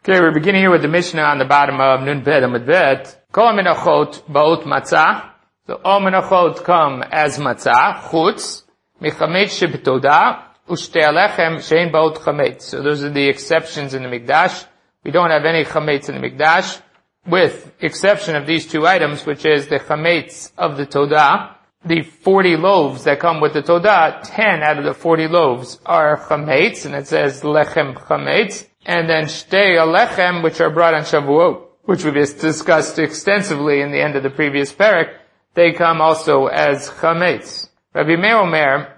Okay, we're beginning here with the Mishnah on the bottom of Nun Bet Amud Bet. Kol menachot ba'ot matzah. So all menachot come as matzah, chutz, michametz shebetoda, u'shtei alechem she'en ba'ot chametz. So those are the exceptions in the Mikdash. We don't have any chametz in the Mikdash, with exception of these two items, which is the chametz of the Todah. The 40 loaves that come with the Todah, 10 out of the 40 loaves are chametz, and it says lechem chametz. And then shtei alechem, which are brought on Shavuot, which we've discussed extensively in the end of the previous parak, they come also as chametz. Rabbi Meir Omer,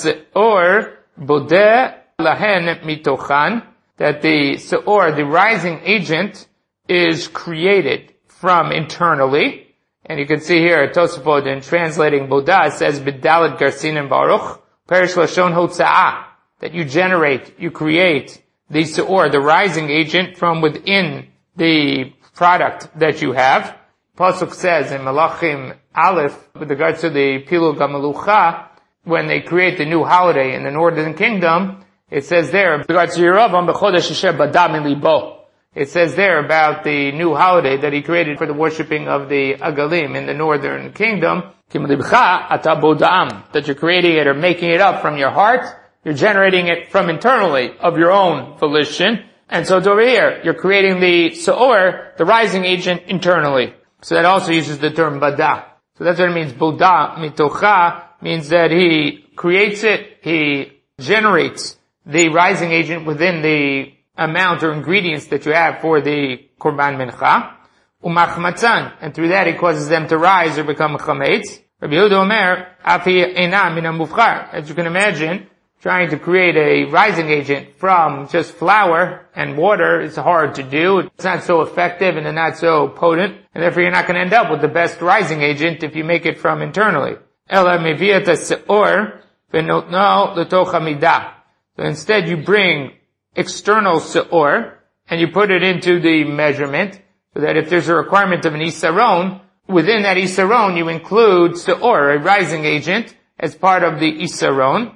haseor bodeh lahen mitochan, that the seor, the rising agent, is created from internally. And you can see here, Tosafot, in translating bodah, it says, B'dalet garsinim baruch, perish lashon hotza'ah, that you generate, you create the seor, the rising agent, from within the product that you have. Pasuk says in Malachim Aleph, with regards to the Pilug HaMelucha, when they create the new holiday in the northern kingdom, it says there, with regards to Yeravam b'chodesh asher bada min libo. It says there about the new holiday that he created for the worshipping of the Agalim in the northern kingdom, Kim libcha ata boda'am, that you're creating it or making it up from your heart. You're generating it from internally of your own volition. And so it's over here. You're creating the seor, the rising agent, internally. So that also uses the term bada. So that's what it means. Boda mitocha means that he creates it, he generates the rising agent within the amount or ingredients that you have for the korban mincha. Umachmatzan. And through that he causes them to rise or become chametz. Rabbi Yehuda Omer, afi eina min hamufchar. As you can imagine, trying to create a rising agent from just flour and water is hard to do. It's not so effective and not so potent, and therefore you're not going to end up with the best rising agent if you make it from internally. Ela meviat seor v'notno l'toch hamidah. So instead you bring external seor and you put it into the measurement, so that if there's a requirement of an isaron, within that isaron you include seor, a rising agent, as part of the isaron,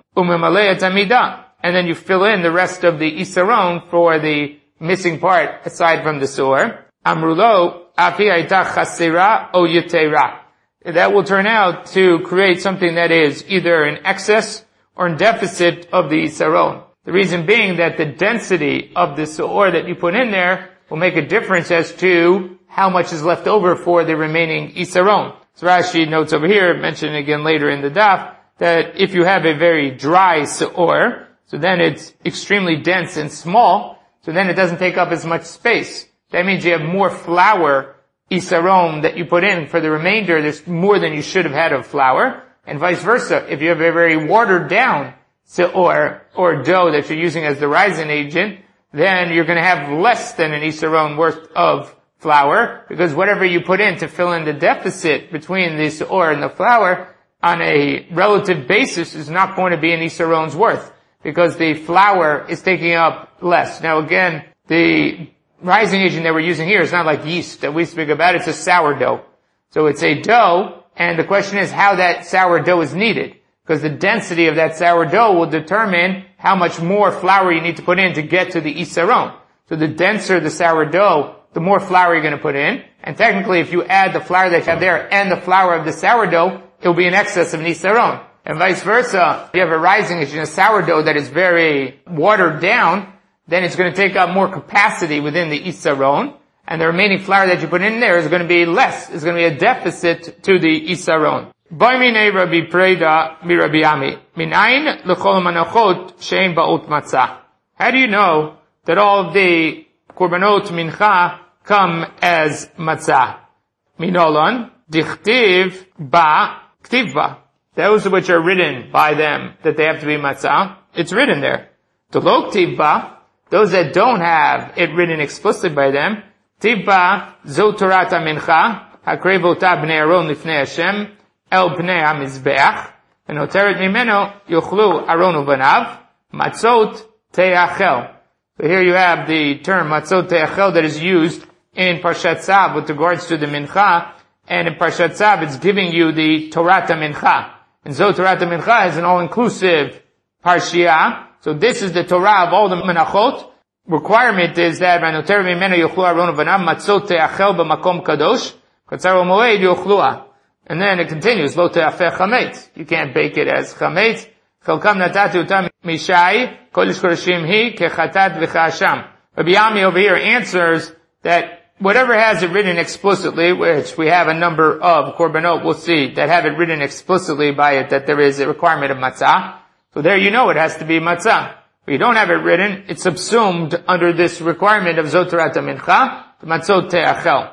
and then you fill in the rest of the isaron for the missing part aside from the seor. Amrulo afi hayta chasera o yetera. That will turn out to create something that is either in excess or in deficit of the isaron. The reason being that the density of the seor that you put in there will make a difference as to how much is left over for the remaining isaron. So Rashi notes over here, mentioned again later in the daf, that if you have a very dry seor, so then it's extremely dense and small, so then it doesn't take up as much space. That means you have more flour, isaron, that you put in for the remainder, there's more than you should have had of flour, and vice versa. If you have a very watered down seor, or dough that you're using as the rising agent, then you're going to have less than an isaron worth of flour, because whatever you put in to fill in the deficit between the seor and the flour, on a relative basis, is not going to be an isaron's worth, because the flour is taking up less. Now again, the rising agent that we're using here is not like yeast that we speak about, it's a sourdough. So it's a dough, and the question is how that sourdough is needed, because the density of that sourdough will determine how much more flour you need to put in to get to the isaron. So the denser the sourdough, the more flour you're going to put in, and technically if you add the flour that you have there and the flour of the sourdough, it will be in excess of an isaron. And vice versa, if you have a rising agent, a sourdough that is very watered down, then it's going to take up more capacity within the isaron, and the remaining flour that you put in there is going to be less. It's going to be a deficit to the isaron. Boimine Rabbi Preda mi Rabbi Ami. Minayin l'chol manachot she'en ba'ot matzah. How do you know that all of the korbanot mincha come as matzah? Minolan dichtiv ba ktiv ba. Those which are written by them that they have to be matzah, it's written there. Tolo ktiv ba, those that don't have it written explicitly by them, ktiv ba zo torat mincha hakrevota bnei Aaron lifnei Hashem el bnei hamizbeach v'noteret mimeno yochlu Aaron ubanav matzot te'achel. So here you have the term matzot te'achel that is used in Parshat Tzav with regards to the mincha, and in Parshat Tzav it's giving you the Torat HaMincha. And so Torat HaMincha is an all-inclusive Parshiah. So this is the Torah of all the Menachot. requirement is that and then it continues, lo te'afeh chametz. You can't bake it as chametz. Chelkam natatu utam mishai, kodesh kodeshim hi, kechatat v'chasham. Rabbi Yami over here answers that whatever has it written explicitly, which we have a number of korbanot, we'll see, that have it written explicitly by it, that there is a requirement of matzah. So there you know it has to be matzah. If you don't have it written, it's subsumed under this requirement of zotarat mincha, matzot te'achel.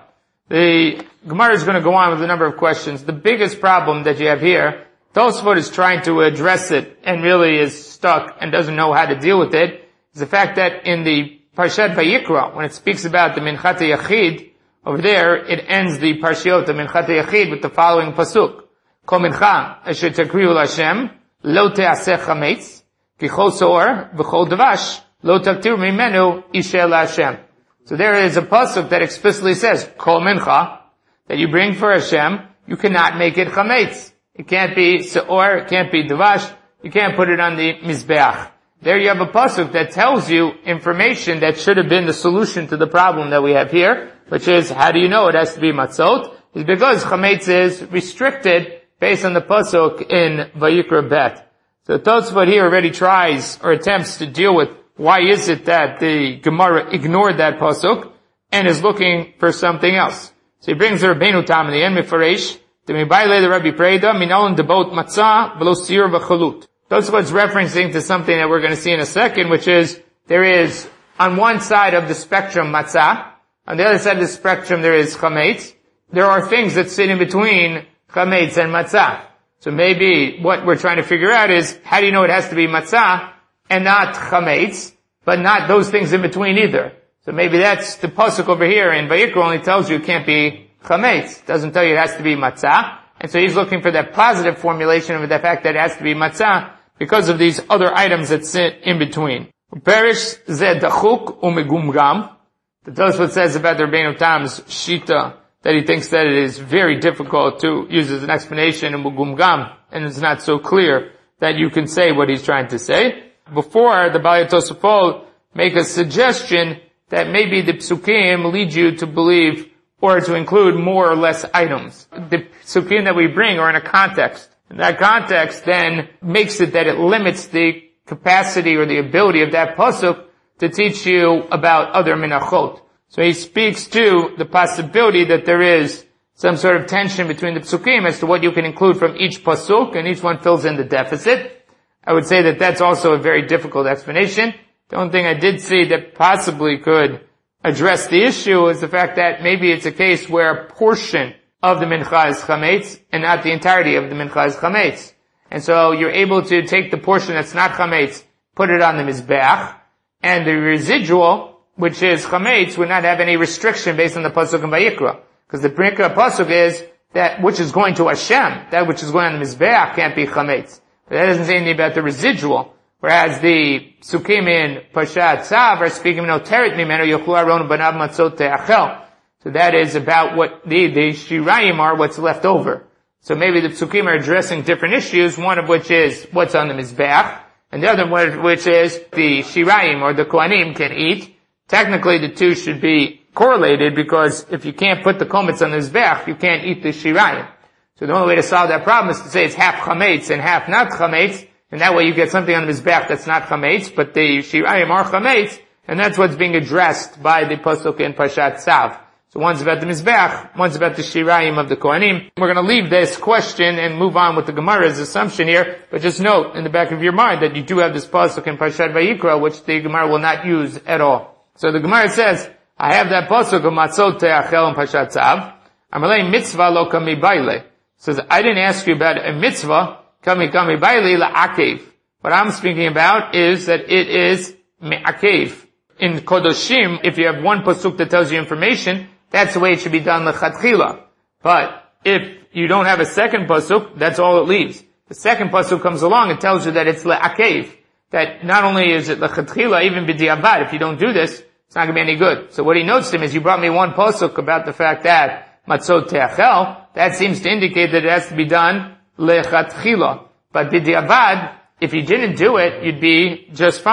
The Gemara is going to go on with a number of questions. The biggest problem that you have here, Tosfot is trying to address it and really is stuck and doesn't know how to deal with it, is the fact that in the Parshat Vayikra, when it speaks about the Minchat Yachid, over there, it ends the Parshiot of Minchat Yachid with the following pasuk. Kol mincha asher takriu l'Hashem, lo te'aseh chametz, ki chol so'or v'chol davash, lo taktir mimenu ishe l'Hashem. So there is a pasuk that explicitly says, Kol mincha, that you bring for Hashem, you cannot make it chametz. It can't be se'or, it can't be davash, you can't put it on the mizbeach. There you have a pasuk that tells you information that should have been the solution to the problem that we have here, which is, how do you know it has to be matzot? It's because chametz is restricted based on the pasuk in Vayikra Bet. So Tosfot here already tries or attempts to deal with why is it that the Gemara ignored that pasuk and is looking for something else. So he brings the Rabbeinu Tam in the end, Mifaresh, the Mibayle the Rabbi Preda, Minon debot matzah, v'lo sir v'chalut. Tosfot's referencing to something that we're going to see in a second, which is, there is, on one side of the spectrum, matzah, on the other side of the spectrum there is chametz. There are things that sit in between chametz and matzah. So maybe what we're trying to figure out is, how do you know it has to be matzah and not chametz, but not those things in between either? So maybe that's the pasuk over here, and Vayikra only tells you it can't be chametz. It doesn't tell you it has to be matzah. And so he's looking for that positive formulation of the fact that it has to be matzah because of these other items that sit in between. Perish zeh dachuk umegumgam. That's what says about the Rabbeinu Tam's shita, that he thinks that it is very difficult to use as an explanation in Mugumgam, and it's not so clear that you can say what he's trying to say. Before, the Balei Tosafot make a suggestion that maybe the psukim lead you to believe or to include more or less items. The psukim that we bring are in a context. And that context then makes it that it limits the capacity or the ability of that pasuk to teach you about other minachot. So he speaks to the possibility that there is some sort of tension between the psukim as to what you can include from each pasuk, and each one fills in the deficit. I would say that that's also a very difficult explanation. The only thing I did see that possibly could address the issue is the fact that maybe it's a case where a portion of the mincha is chametz and not the entirety of the mincha is chametz. And so you're able to take the portion that's not chametz, put it on the mizbeach, and the residual, which is chametz, would not have any restriction based on the pasuk in Vayikra. Because the Vayikra pasuk is that which is going to Hashem, that which is going on the mizbeach can't be chametz. But that doesn't say anything about the residual. Whereas the psukim in Parshat Tzav are speaking no teret mimenu yochlu aron banav matzot te'achel. So that is about what the shirayim are, what's left over. So maybe the psukim are addressing different issues, one of which is what's on the mizbeach, and the other one which is the shirayim or the kohanim can eat. Technically the two should be correlated because if you can't put the komets on the mizbeach, you can't eat the shirayim. So the only way to solve that problem is to say it's half chametz and half not chametz, and that way you get something on the mizbeach that's not chametz, but the shirayim are chametz, and that's what's being addressed by the pasuk in Parshat Tzav. So one's about the mizbeach, one's about the shirayim of the kohanim. We're going to leave this question and move on with the Gemara's assumption here, but just note in the back of your mind that you do have this pasuk in Parshat Vayikra, which the Gemara will not use at all. So the Gemara says, I have that pasuk of matzot te'achel in Parshat Tzav. Amalei mitzvah lo kami baile. Says, I didn't ask you about a mitzvah, kami baile la'akev. What I'm speaking about is that it is me'akev. In Kodoshim, if you have one pasuk that tells you information, that's the way it should be done lechatchila. But if you don't have a second pasuk, that's all it leaves. The second pasuk comes along and tells you that it's le'akev. That not only is it lechatchila, even b'diavad, if you don't do this, it's not going to be any good. So what he notes to him is, you brought me one pasuk about the fact that matzot te'achel, that seems to indicate that it has to be done lechatchila. But b'diavad, if you didn't do it, you'd be just fine.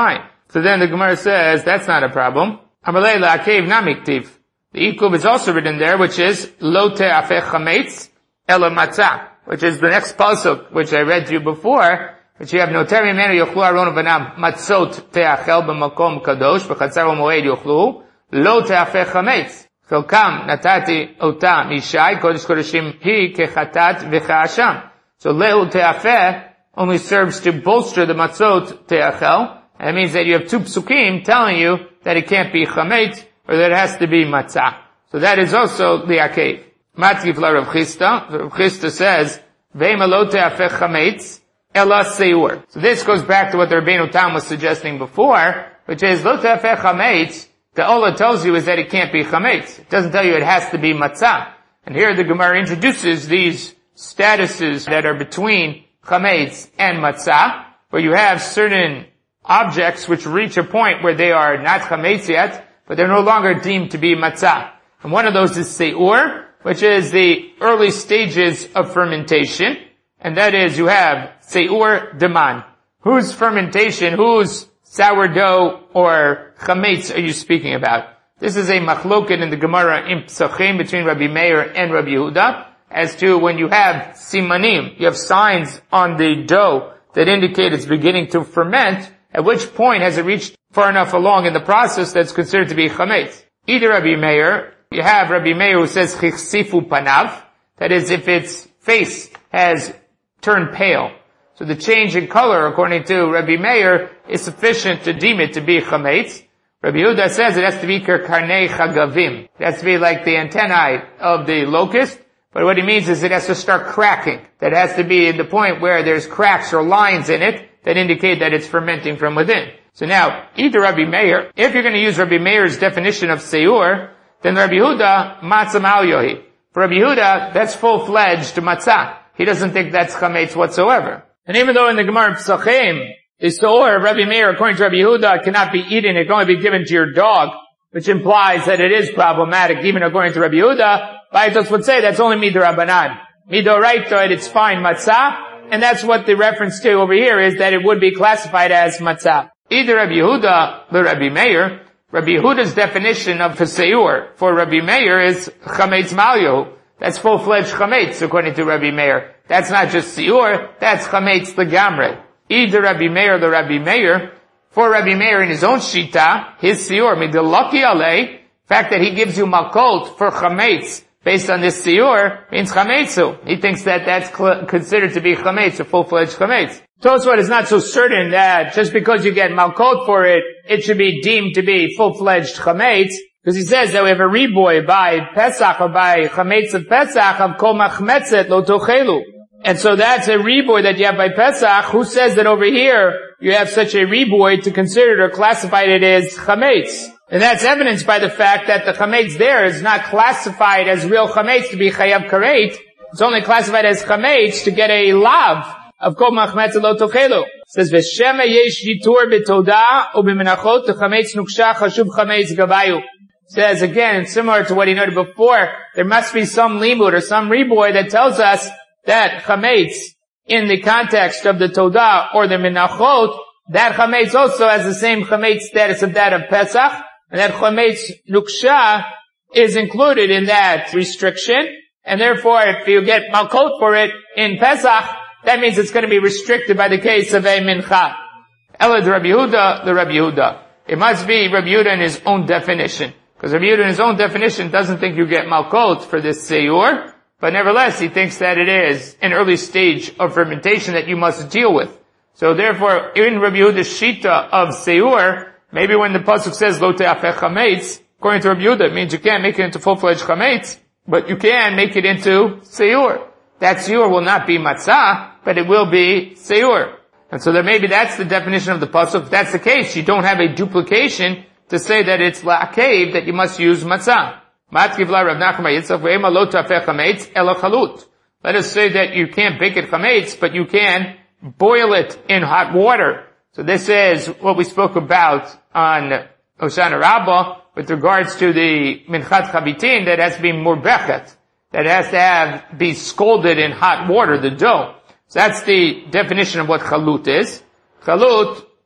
So then the Gemara says, that's not a problem. Amalei la'akev namiktiv. The ikuv is also written there, which is, lo te'afeh chametz ela matzah, which is the next pasuk, which I read to you before, which you have no teri menu yochlu aron v'nam matzot te'achel b'makom kadosh v'chatzar u'moed yochlu lo te'afeh chametz. Chelkam natati ota mishai kodesh kodeshim hi kechatat v'cha'asham. So le'u te'afeh only serves to bolster the matzot te'achel, and it means that you have two psukim telling you that it can't be chametz, or that it has to be matzah. So that is also the akev. Matkif la Rav Chisda. Rav Chisda says, Ve'ema lo te'afeh chametz ela seur. So this goes back to what the Rabbeinu Tam was suggesting before, which is, lo te'afeh chametz, the Ola tells you is that it can't be chametz. It doesn't tell you it has to be matzah. And here the Gemara introduces these statuses that are between chametz and matzah, where you have certain objects which reach a point where they are not chametz yet, but they're no longer deemed to be matzah. And one of those is seur, which is the early stages of fermentation. And that is, you have seur deman. Whose fermentation, whose sourdough or chametz are you speaking about? This is a machloket in the Gemara in Psachim between Rabbi Meir and Rabbi Yehuda, as to when you have simanim, you have signs on the dough that indicate it's beginning to ferment, at which point has it reached far enough along in the process that's considered to be chametz. Either Rabbi Meir, you have Rabbi Meir who says chichsifu panav, that is, if its face has turned pale. So the change in color, according to Rabbi Meir, is sufficient to deem it to be chametz. Rabbi Yehuda says it has to be karnei chagavim. It has to be like the antennae of the locust, but what he means is it has to start cracking. That has to be at the point where there's cracks or lines in it that indicate that it's fermenting from within. So now, either Rabbi Meir, if you're going to use Rabbi Meir's definition of seur, then Rabbi Yehuda, matzah mal yohi. For Rabbi Yehuda, that's full-fledged matzah. He doesn't think that's chametz whatsoever. And even though in the Gemara Psachim, the seur of Rabbi Meir, according to Rabbi Yehuda, cannot be eaten, it can only be given to your dog, which implies that it is problematic, even according to Rabbi Yehuda. Baitos would say that's only midorabanan. Midoraita, it's fine matzah, and that's what the reference to over here is, that it would be classified as matzah. Either Rabbi Yehuda or Rabbi Meir, Rabbi Yehuda's definition of seur for Rabbi Meir is chametz malyo. That's full-fledged chametz, according to Rabbi Meir. That's not just seur, that's chametz legamre. Either Rabbi Meir or Rabbi Meir, for Rabbi Meir in his own shita, his seur, midalaki alei, fact that he gives you malkot for chametz, based on this seur, means chametzu. He thinks that that's considered to be chametz, a full-fledged chametz. Tosfot is not so certain that just because you get malkot for it, it should be deemed to be full-fledged chametz, because he says that we have a riboy by Pesach or by chametz of Pesach of kol machmetzet lo tochelu. And so that's a riboy that you have by Pesach. Who says that over here you have such a riboy to consider it or classify it as chametz? And that's evidenced by the fact that the chametz there is not classified as real chametz to be chayav karet. It's only classified as chametz to get a lav of kol machmetzet lo tochelu. It says, V'shema yesh yitur b'todah u'b'menachot chametz nuksha chashuv chametz gavayu. Says again, similar to what he noted before, there must be some limud or some riboy that tells us that chametz, in the context of the Todah or the Menachot, that chametz also has the same chametz status of that of Pesach, and that chametz nuksha is included in that restriction, and therefore if you get malkot for it in Pesach, that means it's going to be restricted by the case of a mincha. Ela the Rabbi Yehuda. It must be Rabbi Yehuda in his own definition. Because Rabbi Yehuda in his own definition doesn't think you get malkot for this seur, but nevertheless he thinks that it is an early stage of fermentation that you must deal with. So therefore, in Rabbi Yehuda's shita of seur, maybe when the pasuk says lo te'afeh chametz, according to Rabbi Yehuda, it means you can't make it into full-fledged chametz, but you can make it into seur. That seur will not be matzah, but it will be seur. And so maybe that's the definition of the pasuk. If that's the case, you don't have a duplication to say that it's la'akev, that you must use matzah. Matkiv la Rav Nachman Yitzchak ve'ema lo tafeh chametz ela chalut. Let us say that you can't bake it chametz, but you can boil it in hot water. So this is what we spoke about on Hoshana Rabbah with regards to the minchat chavitin, that has to be murbechet, that has to be scalded in hot water, the dough. So that's the definition of what chalut is. Chalut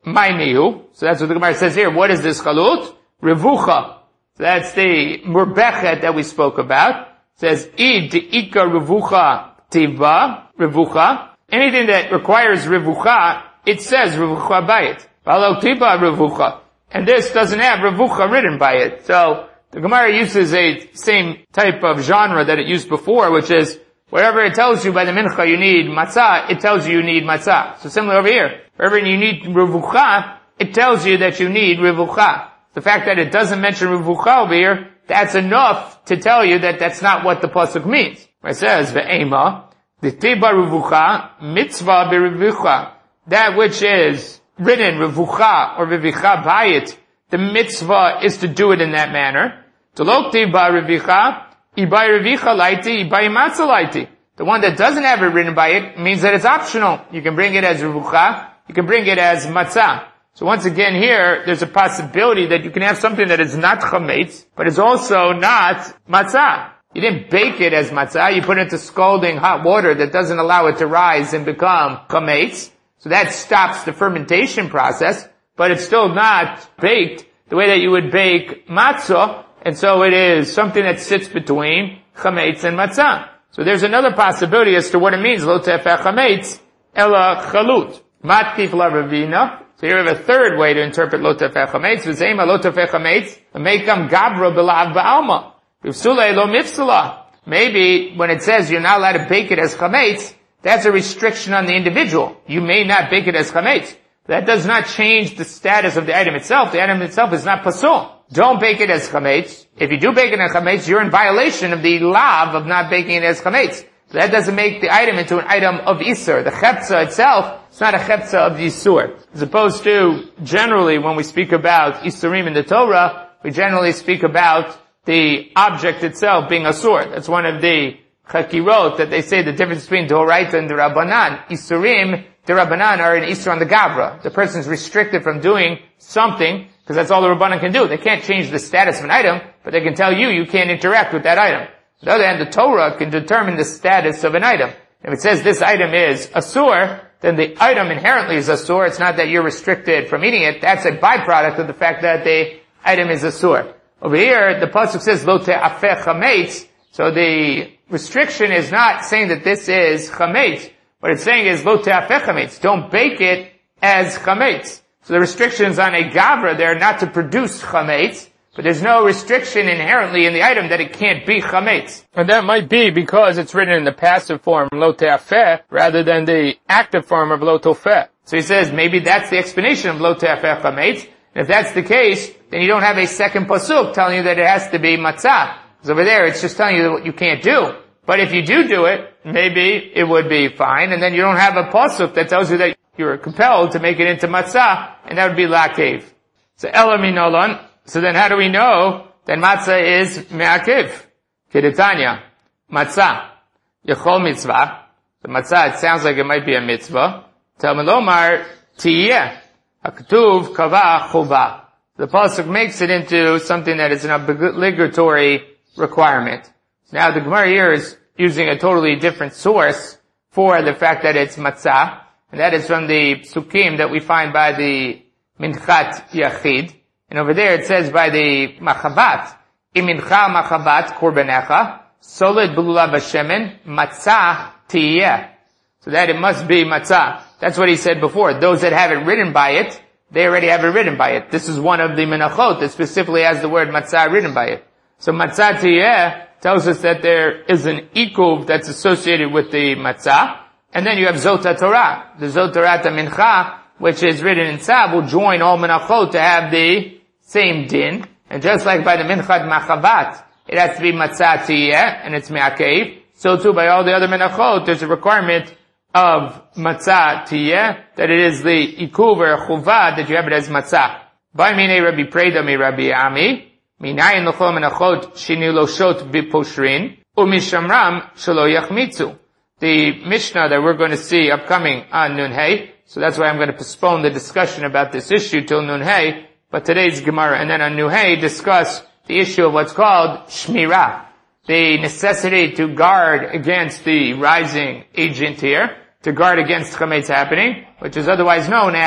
Mainihu. So that's what the Gemara says here. What is this chalut? Revucha. So that's the murbechet that we spoke about. It says, id ika revucha tiva, revucha. Anything that requires revucha, it says revucha by it. Valo tiva revucha. And this doesn't have revucha written by it. So, the Gemara uses a same type of genre that it used before, which is, wherever it tells you by the mincha you need matzah, it tells you need matzah. So similar over here. Wherever you need revucha, it tells you that you need revucha. The fact that it doesn't mention revucha over here, that's enough to tell you that that's not what the pasuk means. It says, ve'ema, d'tiba revucha, mitzvah berevucha. That which is written revucha or revicha by it, the mitzvah is to do it in that manner. The one that doesn't have it written by it means that it's optional. You can bring it as revucha, you can bring it as matzah. So once again here, there's a possibility that you can have something that is not chametz, but is also not matzah. You didn't bake it as matzah, you put it into scalding hot water that doesn't allow it to rise and become chametz. So that stops the fermentation process, but it's still not baked the way that you would bake matzah. And so it is something that sits between chametz and matzah. So there's another possibility as to what it means, lo tefeh chametz, ela chalut. Matkif la ravina. So here we have a third way to interpret lo tefeh chametz. V'zeima lo tefeh chametz, meikam gavra b'lav ba'alma. V'vsulei lo mifsala. Maybe when it says you're not allowed to bake it as chametz, that's a restriction on the individual. You may not bake it as chametz. That does not change the status of the item itself. The item itself is not pasul. Don't bake it as chametz. If you do bake it as chametz, you're in violation of the lav of not baking it as chametz. So that doesn't make the item into an item of isur. The chepza itself, it's not a chepza of isur. As opposed to, generally, when we speak about isurim in the Torah, we generally speak about the object itself being asur. That's one of the chakirot that they say the difference between Doraita and the Rabbanan. Isurim, the Rabbanan are an isur on the gavra. The person is restricted from doing something, because that's all the Rabbanan can do. They can't change the status of an item, but they can tell you you can't interact with that item. On the other hand, the Torah can determine the status of an item. If it says this item is asur, then the item inherently is asur. It's not that you're restricted from eating it. That's a byproduct of the fact that the item is asur. Over here, the pasuk says lo te'afeh chametz. So the restriction is not saying that this is chametz. What it's saying is lo te'afeh chametz. Don't bake it as chametz. So the restrictions on a gavra, they're not to produce chametz, but there's no restriction inherently in the item that it can't be chametz. And that might be because it's written in the passive form, lo te'afeh, rather than the active form of lo tofeh. So he says, maybe that's the explanation of lo te'afeh chametz. And if that's the case, then you don't have a second pasuk telling you that it has to be matzah. Because over there, it's just telling you what you can't do. But if you do it, maybe it would be fine, and then you don't have a pasuk that tells you that you're compelled to make it into matzah, and that would be lakev. So elaminolan. So then how do we know that matzah is me'akev? Kedetanya. Matzah. Yechol mitzvah. The matzah, it sounds like it might be a mitzvah. Talmud tiyeh. Haktuv kava chova. The pasuk makes it into something that is an obligatory requirement. So now the Gemara here is using a totally different source for the fact that it's matzah. And that is from the psukim that we find by the Minchat Yachid. And over there it says by the Machavat, Imincha Machavat Korbanecha, Solid Bulula Bashemen, Matzah Tiyeh. So that it must be matzah. That's what he said before. Those that have it written by it, they already have it written by it. This is one of the menachot that specifically has the word matzah written by it. So matzah tiyeh tells us that there is an ikuv that's associated with the matzah. And then you have Zot HaTorah. The Zot HaTorah Mincha, which is written in Tzav, will join all menachot to have the same din. And just like by the Minchat Machavat, it has to be matzah tiyeh, and it's me'akev. So too by all the other menachot, there's a requirement of matzah tiyeh, that it is the ikuv or chuvah that you have it as matzah. By minei Rabbi Preda mi Rabbi Ami, minayin l'chol menachot shinu loshot biposhrin, umishamram shelo yachmitzu. The Mishnah that we're going to see upcoming on Nun Hey, so that's why I'm going to postpone the discussion about this issue till Nun Hey, but today's Gemara, and then on Nun Hey discuss the issue of what's called shmirah, the necessity to guard against the rising agent here, to guard against chametz happening, which is otherwise known as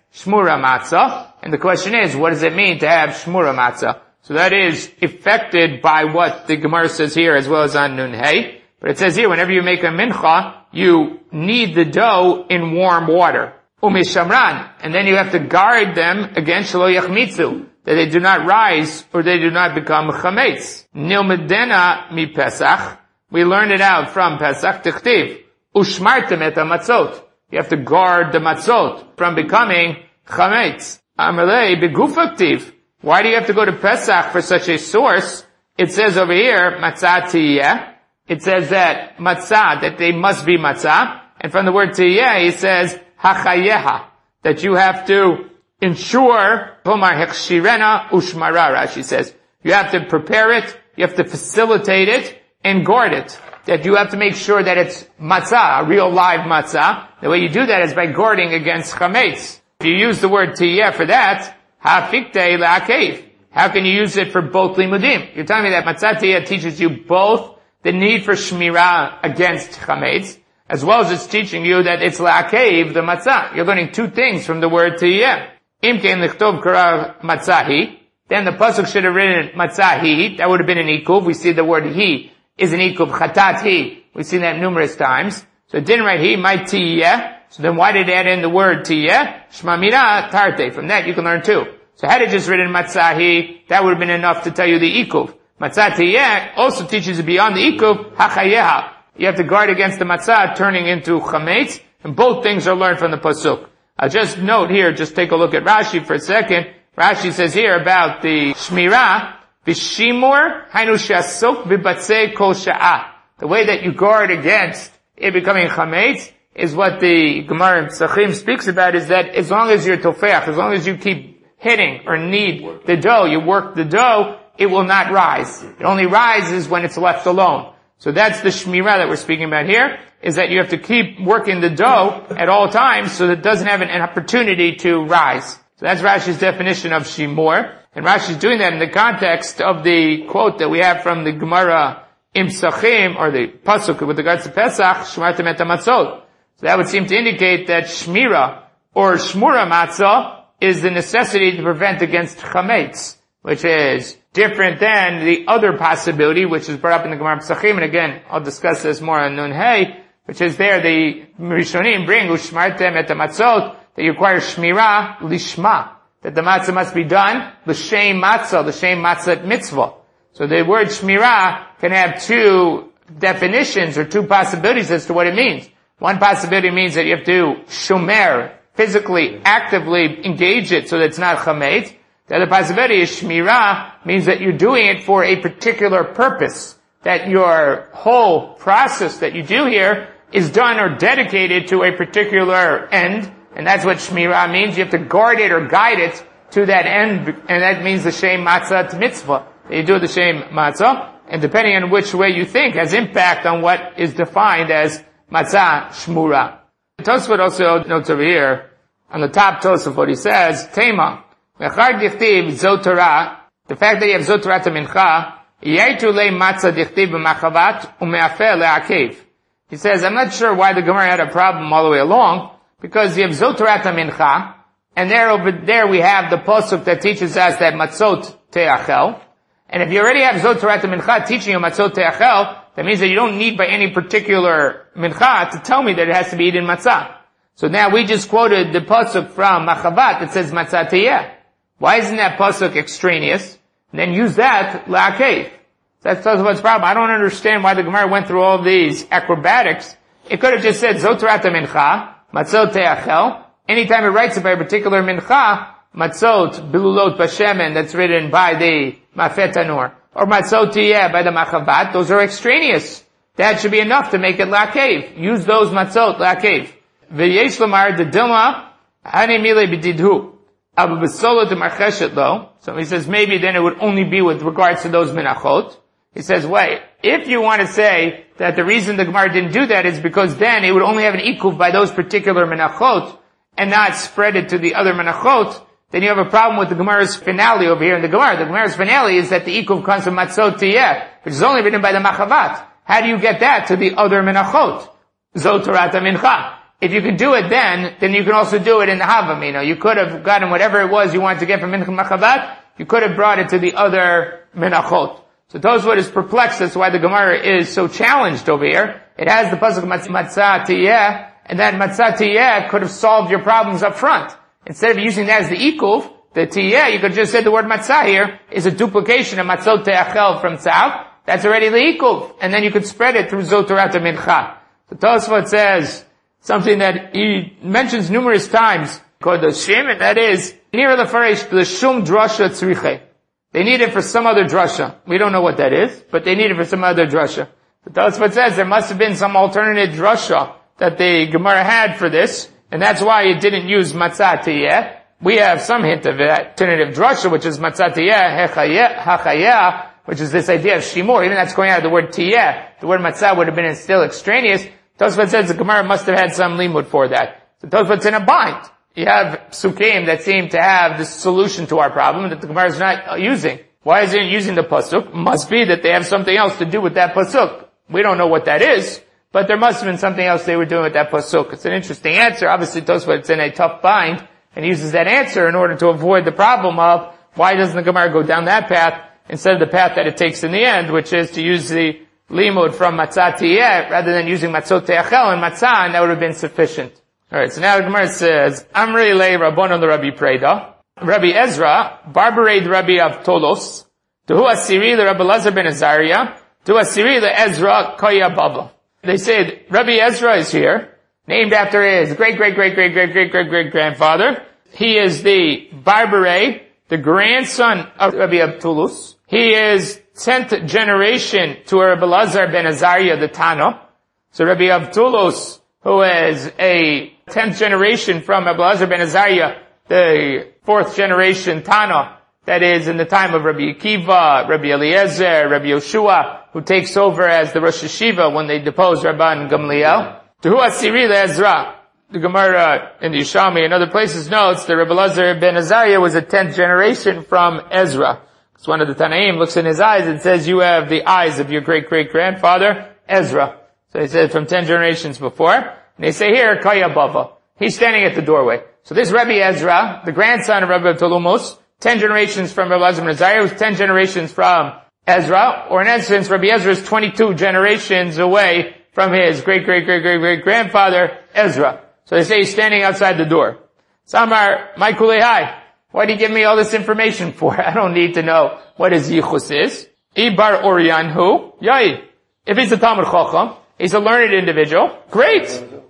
shmura matzah. And the question is, what does it mean to have shmura matzah? So that is affected by what the Gemara says here as well as on Nun Hey. But it says here, whenever you make a mincha, you knead the dough in warm water. Umishamran. And then you have to guard them against shelo yachmitzu, that they do not rise or they do not become chametz. Nilmedena mi Pesach. We learned it out from Pesach Tichtiv. Ushmartem et matzot. You have to guard the matzot from becoming chametz. Amalei begufaktiv. Why do you have to go to Pesach for such a source? It says over here, matzah tiyeh. It says that matzah, that they must be matzah. And from the word tiyeh, it says hachayeha, that you have to ensure, Pomar hechshirena ushmara, Rashi says. You have to prepare it, you have to facilitate it, and guard it. That you have to make sure that it's matzah, a real live matzah. The way you do that is by guarding against chametz. If you use the word tiyeh for that, hafiktei la'akev. How can you use it for both limudim? You're telling me that matzah tiyeh teaches you both the need for shmirah against chametz, as well as it's teaching you that it's la'akev, the matzah. You're learning two things from the word tiyeh. Imkein lichtov karav matzahi. Then the pasuk should have written matzahi. That would have been an ikuv. We see the word he is an ikuv. Chatat he. We've seen that numerous times. So it didn't write he, my tiyeh. So then why did it add in the word tiyeh? Shmamira tarte. From that you can learn too. So had it just written matzahi, that would have been enough to tell you the ikuv. Matzah tiyeh also teaches you beyond the ikuv, hachayeha. You have to guard against the matzah turning into chametz, and both things are learned from the pasuk. I'll just note here, just take a look at Rashi for a second. Rashi says here about the shmirah, v'shimur hainu she'asok b'batzei kol sha'ah. The way that you guard against it becoming chametz is what the Gemara in Pesachim speaks about, is that as long as you're tofech, as long as you keep hitting or knead the dough, you work the dough, it will not rise. It only rises when it's left alone. So that's the shmirah that we're speaking about here, is that you have to keep working the dough at all times so that it doesn't have an opportunity to rise. So that's Rashi's definition of shimur. And Rashi's doing that in the context of the quote that we have from the Gemara in Pesachim, or the pasuk with regards to Pesach, shmartem et hamatzot. So that would seem to indicate that shmirah or shmura matzah is the necessity to prevent against chametz, which is different than the other possibility, which is brought up in the Gemara Pesachim, and again, I'll discuss this more on Nun Hey, which is there, the Rishonim bring, ushmartem et hamatzot, that you require shmirah lishma, that the matzah must be done, l'shem matzah mitzvah. So the word shmirah can have two definitions, or two possibilities as to what it means. One possibility means that you have to shomer, physically, actively engage it so that it's not chametz. The other possibility is shmirah means that you're doing it for a particular purpose, that your whole process that you do here is done or dedicated to a particular end, and that's what shmirah means. You have to guard it or guide it to that end, and that means the shem matzah mitzvah. You do the shem matzah, and depending on which way you think has impact on what is defined as matzah shmura. Tosfot also notes over here, on the top Tosfot, he says, Tema, Mechar dichtiv zotorah, the fact that you have zotorah to mincha, yaitu le matzah dichtiv b'machavat u'me'afeh le'akev. He says, I'm not sure why the Gemara had a problem all the way along, because you have zotorah to mincha, and there over there we have the pasuk that teaches us that matzot te'achel. And if you already have zotorah to mincha teaching you matzot te'achel, that means that you don't need by any particular mincha to tell me that it has to be eaten matzah. So now we just quoted the pasuk from Machavat that says matzah tiyeh. Why isn't that pasuk extraneous? And then use that la'akev. That's what's the problem. I don't understand why the Gemara went through all these acrobatics. It could have just said zotorah to mincha, matzot te'achel. Anytime it writes about a particular mincha, matzot bilulot b'shemen, that's written by the Mafet Tanur, or matzot tiyeh by the Machavat, those are extraneous. That should be enough to make it la'akev. Use those matzot la'akev. V'yesh lamar de dilma hani mile b'didhu abu b'solo de marcheshet lo. So he says maybe then it would only be with regards to those minachot. He says, wait, if you want to say that the reason the Gemara didn't do that is because then it would only have an ikuv by those particular minachot and not spread it to the other minachot, then you have a problem with the Gemara's finale over here in the Gemara. The Gemara's finale is that the ikuv comes from matzot tiyeh, which is only written by the Machavat. How do you get that to the other minachot? Zotorah mincha. if you could do it then you can also do it in the Havamina. You could have gotten whatever it was you wanted to get from Mincha Mechabat, you could have brought it to the other Menachot. So Tosfot is perplexed. That's why the Gemara is so challenged over here. It has the pasuk Matzah Tiyeh, and that Matzah Tiyeh could have solved your problems up front. Instead of using that as the Ikuv, the Tiyeh, you could just say the word Matzah here is a duplication of Matzot Te'achel from Tzav. That's already the Ikuv. And then you could spread it through Zotorat Mincha. So Tosfot says something that he mentions numerous times, called the Shim, and that is, near the Farish, the Shum Drasha Tzriche. They need it for some other drasha. We don't know what that is, but they need it for some other drasha. The Tosfot says there must have been some alternative drasha that the Gemara had for this, and that's why it didn't use Matzah Tiyeh. We have some hint of it, alternative drasha, which is Matzah Tiyeh, Hachayeh, which is this idea of Shimur. Even that's going out of the word Tiyeh. The word Matzah would have been still extraneous. Tosfot says the Gemara must have had some limud for that. So Tosfot's in a bind. You have psukim that seem to have the solution to our problem that the Gemara is not using. Why is it using the pasuk? Must be that they have something else to do with that pasuk. We don't know what that is, but there must have been something else they were doing with that pasuk. It's an interesting answer. Obviously, Tosfot is in a tough bind and uses that answer in order to avoid the problem of why doesn't the Gemara go down that path instead of the path that it takes in the end, which is to use the limud from Matzah Tiyeh rather than using Matzot Te'achel and Matzah, and that would have been sufficient. Alright, so now the Gemara says, Amrei le Rabbanon the Rabbi Preda, Rabbi Ezra, Barbarei the Rabbi Avtolos, Dehu Asiri the Rabbi Lazar ben Azariah, Dehu Asiri the Ezra Koya Baba. They said, Rabbi Ezra is here, named after his great-great-great-great-great-great-great-grandfather. He is the Barbarei, the grandson of Rabbi Avtolos. He is 10th generation to Rabbi Lazar ben Azariah the Tana. So Rabbi Avtolos, who is a 10th generation from Rabbi Lazar ben Azariah, the 4th generation Tana, that is in the time of Rabbi Akiva, Rabbi Eliezer, Rabbi Yoshua, who takes over as the Rosh Hashiva when they depose Rabban Gamliel. Dehu Asiri le'Ezra. The Gemara in the Yishami and other places notes that Rabbi Lazar ben Azariah was a 10th generation from Ezra. Because one of the Tanaim looks in his eyes and says, you have the eyes of your great-great-grandfather, Ezra. So he said from 10 generations before. And they say here, Kaya Bava. He's standing at the doorway. So this Rabbi Ezra, the grandson of Rabbi Ptolemos, 10 generations from Rabbi Lazar ben Azariah, was 10 generations from Ezra, or in essence, Rabbi Ezra is 22 generations away from his great-great-great-great-great-grandfather, Ezra. So they say he's standing outside the door. Samar, my kulehai, why do you give me all this information for? I don't need to know what his yichus is. Ibar Orion who? Yai. If he's a Talmud Chacham, he's a learned individual, great.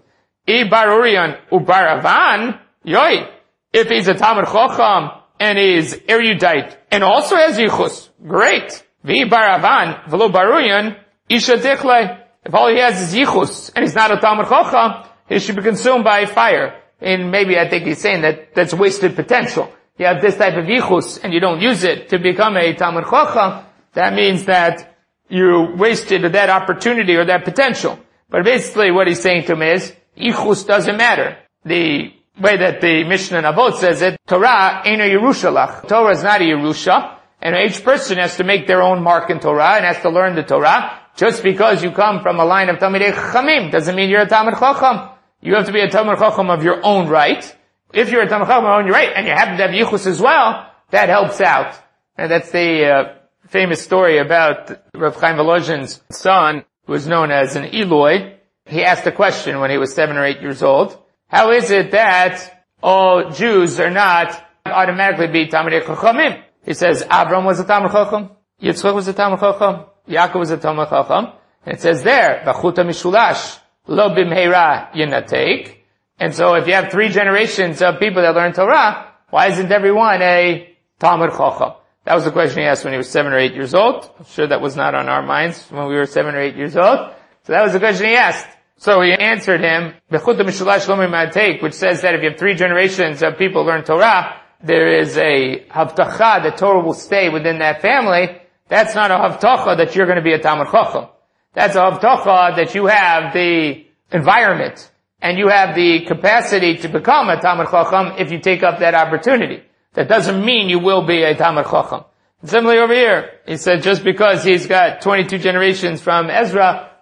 Ibar Orion Ubar Avan, yoi. If he's a Talmud Chacham and is erudite and also has yichus, great. V'ibar Avan v'lo Bar Orion Isha Dichle. If all he has is yichus and he's not a Talmud Chacham, he should be consumed by fire. And maybe I think he's saying that that's wasted potential. You have this type of yichus and you don't use it to become a Talmud Chacham, that means that you wasted that opportunity or that potential. But basically what he's saying to him is, yichus doesn't matter. The way that the Mishnah Navot says it, Torah ain't a Yerushalach. Torah is not a Yerusha, and each person has to make their own mark in Torah and has to learn the Torah. Just because you come from a line of Talmidei Chachamim doesn't mean you're a Talmud Chacham. You have to be a Talmud Chacham of your own right. If you're a Talmud Chacham of your own right, and you happen to have yichus as well, that helps out. And that's the famous story about Rav Chaim Volozhin's son, who was known as an Eloi. He asked a question when he was 7 or 8 years old. How is it that all Jews are not automatically be Talmidei Chachamim? He says, Avram was a Talmud Chacham, Yitzchak was a Talmud Chacham, Yaakov was a Talmud Chacham. And it says there, B'chuta Mishulash, Lo Bimheira Yinatek. And so if you have 3 generations of people that learn Torah, why isn't everyone a Talmud Chacham? That was the question he asked when he was 7 or 8 years old. I'm sure that was not on our minds when we were 7 or 8 years old. So that was the question he asked. So he answered him, B'chuta Mishulash Lo Bimheira, which says that if you have 3 generations of people learn Torah, there is a havtacha that Torah will stay within that family. That's not a havtacha that you're going to be a Talmud Chacham. That's a havtacha that you have the environment and you have the capacity to become a Talmud Chacham if you take up that opportunity. That doesn't mean you will be a Talmud Chacham. And similarly over here, he said just because he's got 22 generations from Ezra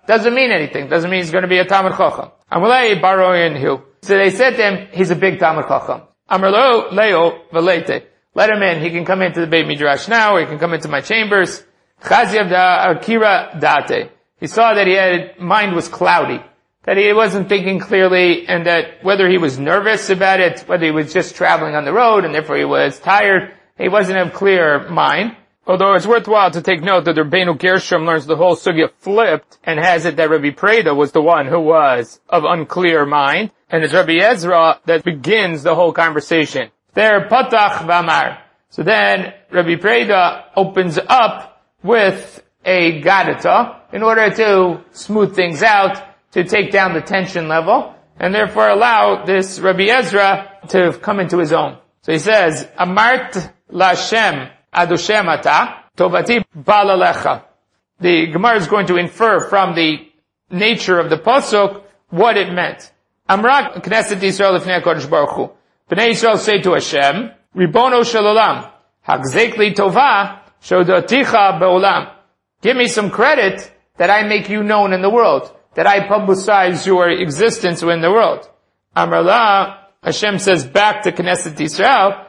doesn't mean anything. Doesn't mean he's going to be a Talmid Chacham. Amalei Baroyan Hu. So they said to him, he's a big Talmid Chacham. Amarlo Leo Velete. Let him in. He can come into the Beit Midrash now, or he can come into my chambers. Chaziv da Akira Date. He saw that his mind was cloudy, that he wasn't thinking clearly, and that whether he was nervous about it, whether he was just traveling on the road, and therefore he was tired, he wasn't of clear mind. Although it's worthwhile to take note that the Rabbeinu Gershom learns the whole sugya flipped, and has it that Rabbi Preda was the one who was of unclear mind, and it's Rabbi Ezra that begins the whole conversation. There, Patach V'amar. So then, Rabbi Preda opens up with a Gadata in order to smooth things out, to take down the tension level, and therefore allow this Rabbi Ezra to come into his own. So he says, Amart Lashem Adoshem Ata, Tovati Balalecha. The Gemara is going to infer from the nature of the pasuk what it meant. Amrak Knesset Yisrael Lifnei HaKadosh Baruch Hu. Bnei Yisrael say to Hashem, Ribono Shel Olam, Hagzek Li Tova, Shodaticha Be'olam. Give me some credit that I make you known in the world, that I publicize your existence in the world. Amrullah, Hashem says back to Knesset Yisrael,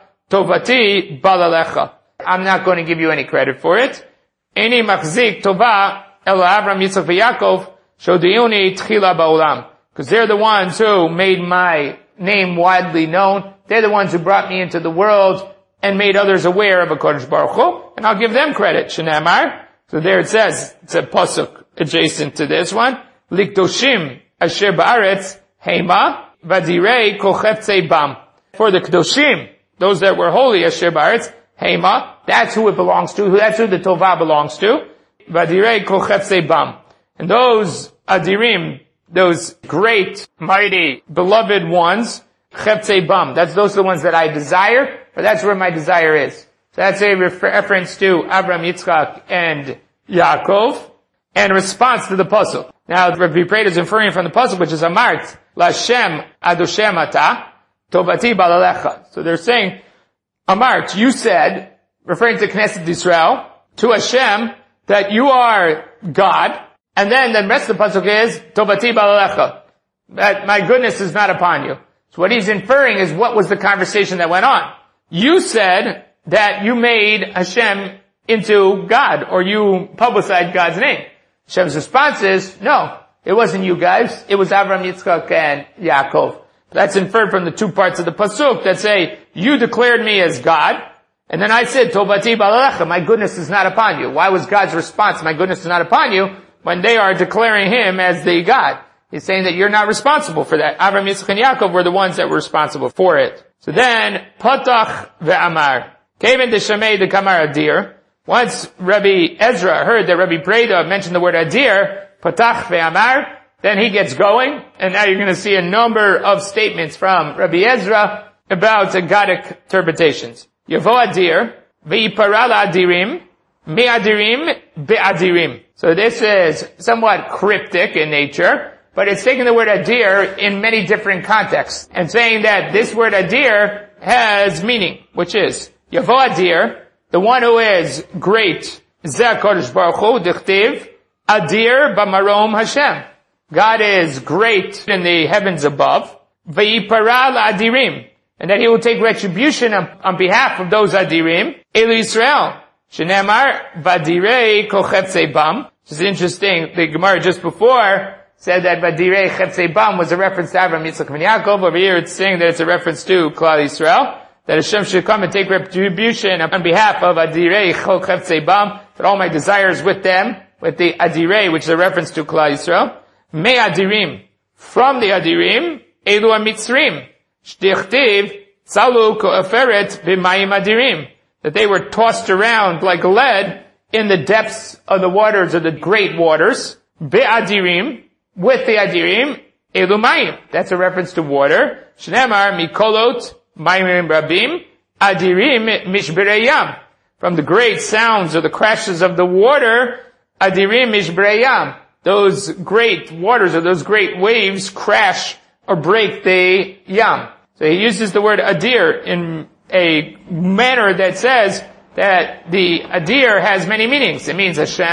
Tovati Balalecha. I'm not going to give you any credit for it. Eni machzik tova el Avram, Yitzchak, Yaakov, shodiuni tchila ba'olam. Because they're the ones who made my name widely known. They're the ones who brought me into the world and made others aware of HaKadosh Baruch Hu. And I'll give them credit. Shenamar. So there it says, it's a pasuk adjacent to this one. Likdoshim asher ba'aretz hema vadirei kocheptzei bam. For the Kedoshim, those that were holy, asher ba'aretz hema, that's who it belongs to. That's who the Tovah belongs to. Vadirei kocheptzei bam. And those adirim, those great, mighty, beloved ones, cheptzei bam. Those are the ones that I desire, but that's where my desire is. So that's a reference to Abraham, Yitzchak, and Yaakov, and a response to the pasuk. Now, Rabbi Preda is inferring from the pasuk, which is Amart, Lashem Adoshem Ata, Tovati Balalecha. So they're saying, Amart, you said, referring to Knesset Yisrael, to Hashem, that you are God, and then the rest of the pasuk is, Tovati Balalecha, that my goodness is not upon you. So what he's inferring is what was the conversation that went on. You said that you made Hashem into God, or you publicized God's name. Hashem's response is, no, it wasn't you guys, it was Avraham, Yitzchak, and Yaakov. That's inferred from the two parts of the pasuk that say, you declared me as God, and then I said, Tovati Balalecha, my goodness is not upon you. Why was God's response, my goodness is not upon you, when they are declaring Him as the God? He's saying that you're not responsible for that. Avraham, Yitzchak, and Yaakov were the ones that were responsible for it. So then, Patach ve'amar. Came into Shemei the Kamar Adir. Once Rabbi Ezra heard that Rabbi Preda mentioned the word Adir, Patach ve'amar, then he gets going, and now you're going to see a number of statements from Rabbi Ezra about Aggadic interpretations. Yavo Adir, ve'yiparal adirim, me'adirim, be'adirim. So this is somewhat cryptic in nature, but it's taking the word Adir in many different contexts, and saying that this word Adir has meaning, which is, Yavo Adir, the one who is great, Zeh HaKadosh Baruch Hu, Dichtiv, Adir B'marom Hashem. God is great in the heavens above, V'yiparal Adirim, and that He will take retribution on behalf of those Adirim, El Yisrael, Shenemar, Vadirei Kocheptzei Bam. This is interesting, the Gemara just before said that Vadirei Cheptzei Bam was a reference to Avraham, Yitzchak, and Yaakov. Over here it's saying that it's a reference to Klal Yisrael, that Hashem should come and take retribution on behalf of Adirei Chol Cheptzei Bam, that all my desires with them, with the Adirei, which is a reference to Klal Yisrael. Me Adirim, from the Adirim, Elu HaMitzrim, Shdichtiv, Tzalu Ko'eferet B'mayim Adirim, that they were tossed around like lead in the depths of the waters, of the great waters, Be'adirim, with the Adirim, Elu Mayim, that's a reference to water, Shnemar Mikolot, Mayim Rabim, Adirim Mishbereyam. From the great sounds of the crashes of the water, Adirim Mishbereyam. Those great waters or those great waves crash or break the Yam. So he uses the word Adir in a manner that says that the Adir has many meanings. It means Hashem,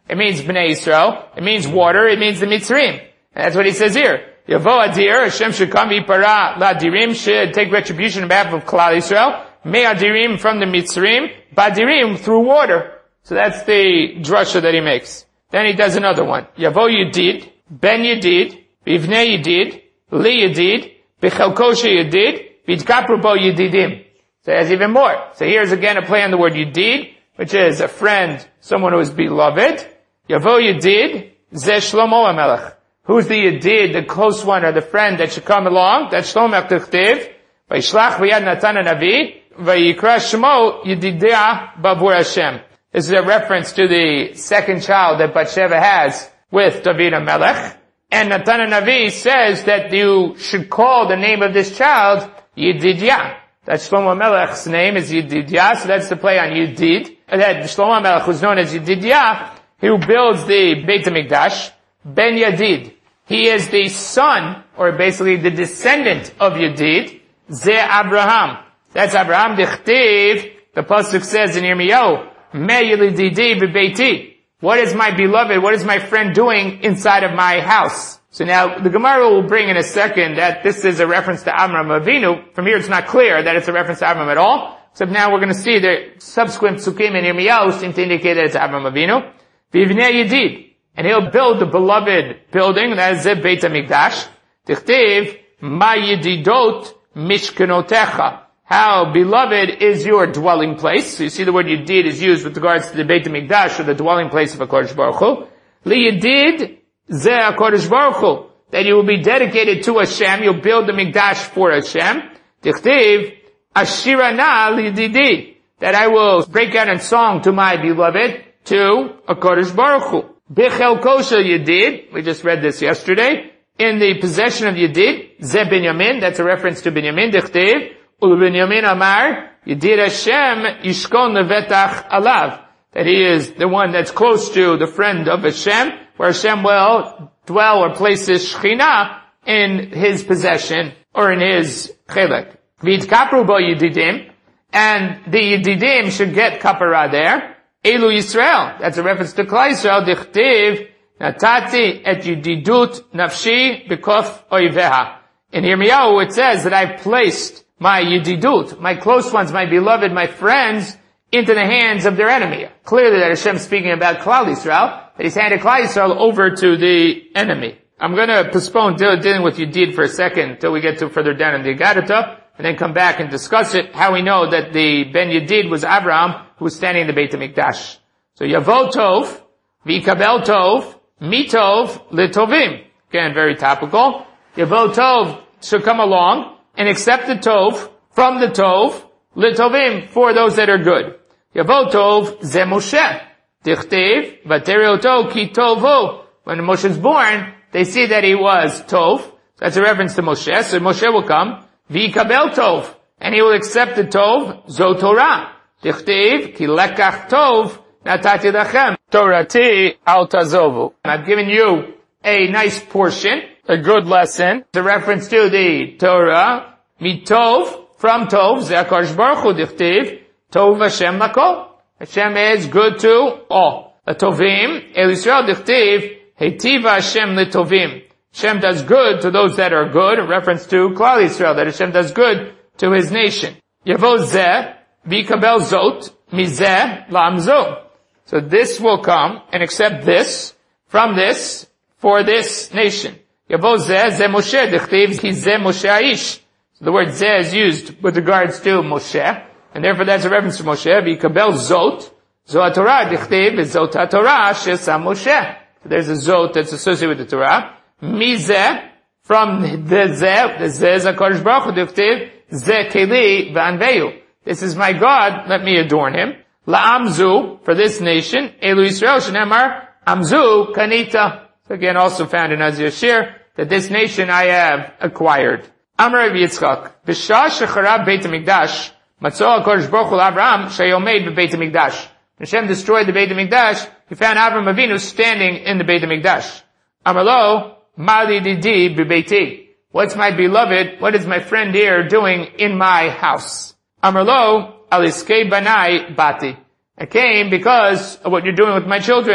It means Bnei Yisrael. It means water. It means the Mitzrim. And that's what he says here. Yavo Adir, Hashem should come, Yipara Ladirim, should take retribution on behalf of Klal Yisrael. Me Adirim from the Mitzrim, Badirim through water. So that's the drasha that he makes. Then he does another one. Yavo Yedid, Ben Yedid, Bivnei Yedid, Li Yedid, Bichelkosha Yedid, Bidkapru Bo Yedidim. So there's even more. So here's again a play on the word Yedid, which is a friend, someone who is beloved. Yavo Yedid, Zeh Shlomo HaMelech. Who's the Yedid, the close one, or the friend that should come along? That's Shlomo HaTichtiv. Vayishlach v'yad Natan HaNavi, vayikra Shemo Yedidah Bavur Hashem. This is a reference to the second child that Bathsheba has with David HaMelech. And Natan HaNavi says that you should call the name of this child Yedidyah. That Shlomo HaMelech's name is Yedidyah, so that's the play on Yedid. That Shlomo HaMelech, who's known as Yedidyah, who builds the Beit HaMikdash, Ben Yedid. He is the son, or basically the descendant of Yedid, Ze Abraham. That's Abraham Dichtiv. The pasuk says in Yirmiyahu, Me Yelididi B'Beiti. What is my beloved, what is my friend doing inside of my house? So now, the Gemara will bring in a second that this is a reference to Avram Avinu. From here it's not clear that it's a reference to Avram at all. Except now we're going to see the subsequent psukim in Yirmiyahu seem to indicate that it's Avram Avinu. V'ivnei Yedid. And he'll build the beloved building, that is the Beit HaMikdash. Tichtiv, Ma Yedidot Mishkenotecha. How beloved is your dwelling place. So you see the word Yedid is used with regards to the Beit HaMikdash, or the dwelling place of HaKadosh Baruch Hu. Li Yedid Ze HaKadosh Baruch Hu. That you will be dedicated to Hashem. You'll build the Mikdash for Hashem. Tichtiv, Ashira Na Li Yedidi. That I will break out in song to my beloved, to HaKadosh Baruch Hu. Bichel Kosha Yedid, we just read this yesterday, in the possession of Yedid, Ze Binyamin, that's a reference to Binyamin, Dichtiv, Ul Binyamin Amar, Yedid Hashem, Yishkon Levetach Alav, that he is the one that's close to the friend of Hashem, where Hashem will dwell or place his Shekhinah in his possession, or in his Chelek. Vid Kapru Bo Yedidim, and the Yedidim should get Kapara there, Elu Yisrael, that's a reference to Klal Yisrael, Dichtiv, Natati et Yedidut Nafshi B'kof Oiveha. In Yirmiyahu it says that I've placed my Yedidut, my close ones, my beloved, my friends, into the hands of their enemy. Clearly that Hashem is speaking about Klal Yisrael, that he's handed Klal Yisrael over to the enemy. I'm going to postpone dealing with Yedid for a second until we get to further down in the Agadah, and then come back and discuss it, how we know that the Ben Yedid was Abraham, who was standing in the Beit HaMikdash. So Yavo Tov, V'ikabel Tov, Mitov, Litovim. Again, very topical. Yavo Tov should come along and accept the Tov from the Tov, Litovim, for those that are good. Yavo Tov, Ze Moshe. Dichtiv, Vaterioto Ki Tovo. When Moshe is born, they see that he was Tov. That's a reference to Moshe. So Moshe will come, V'ikabel Tov, and he will accept the Tov, Zo Torah. Dichtiv, Ki Lekach Tov, Natati Lachem. Torati al Tazovu. I've given you a nice portion, a good lesson. It's a reference to the Torah. Mitov, from Tov, Ze HaKadosh Baruch Hu, Dichtiv, Tov Hashem Lakol. Hashem is good to all. Latovim, El Yisrael, Dichtiv, Heitiva Hashem Litovim. Hashem does good to those that are good, a reference to Klal Yisrael, that Hashem does good to his nation. Yavo Zeh, V'ikabel Zot, Mizeh, Lamzo. So this will come and accept this, from this, for this nation. Yavo Zeh, Zeh Moshe, Dichtiv, Ki Zeh Moshe Aish. So the word Zeh is used with regards to Moshe, and therefore that's a reference to Moshe. V'ikabel Zot, Zot HaTorah, Dichtiv, Zot HaTorah, Shesam Moshe. So there's a Zot that's associated with the Torah. Mizeh, from the Zeh is HaKadosh Baruch Hu, Dichtiv, Zeh Keli V'anveyu. This is my God, let me adorn him. La'amzu, for this nation, Elu Yisrael, Shenemar, Amzu Kanita. So again, also found in Azir Shir, that this nation I have acquired. Amar Rav Yitzchak, B'shah shecharab Beit HaMikdash, Matzo HaKadosh Baruch Hu Avraham, sheyomed b'Beit HaMikdash. Hashem destroyed the Beit HaMikdash, he found Avram Avinu standing in the Beit HaMikdash. Amar lo, Mali Didi b'Beiti. What's my beloved, what is my friend here doing in my house? Amar lo, Aliskei Banai Bati. I came because of what you're doing with my children.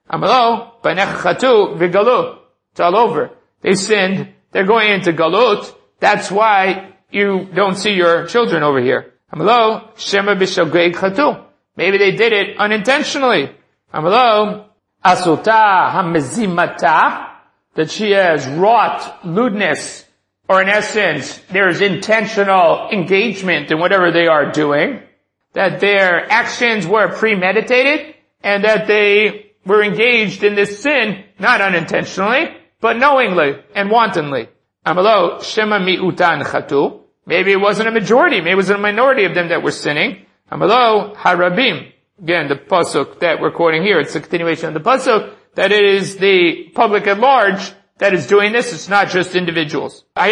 Amalo, b'nech chatu v'galut. It's all over. They sinned. They're going into galut. That's why you don't see your children over here. Amalo, shema b'shogeg chatu. Maybe they did it unintentionally. Amalo, asuta hamezimata, that she has wrought lewdness, or in essence, there's intentional engagement in whatever they are doing, that their actions were premeditated, and that they were engaged in this sin, not unintentionally, but knowingly and wantonly. Amalo, shema mi'utan chatu. Maybe it wasn't a majority, maybe it was a minority of them that were sinning. Amalo, harabim. Again, the pasuk that we're quoting here, it's a continuation of the pasuk, that it is the public at large that is doing this, it's not just individuals. What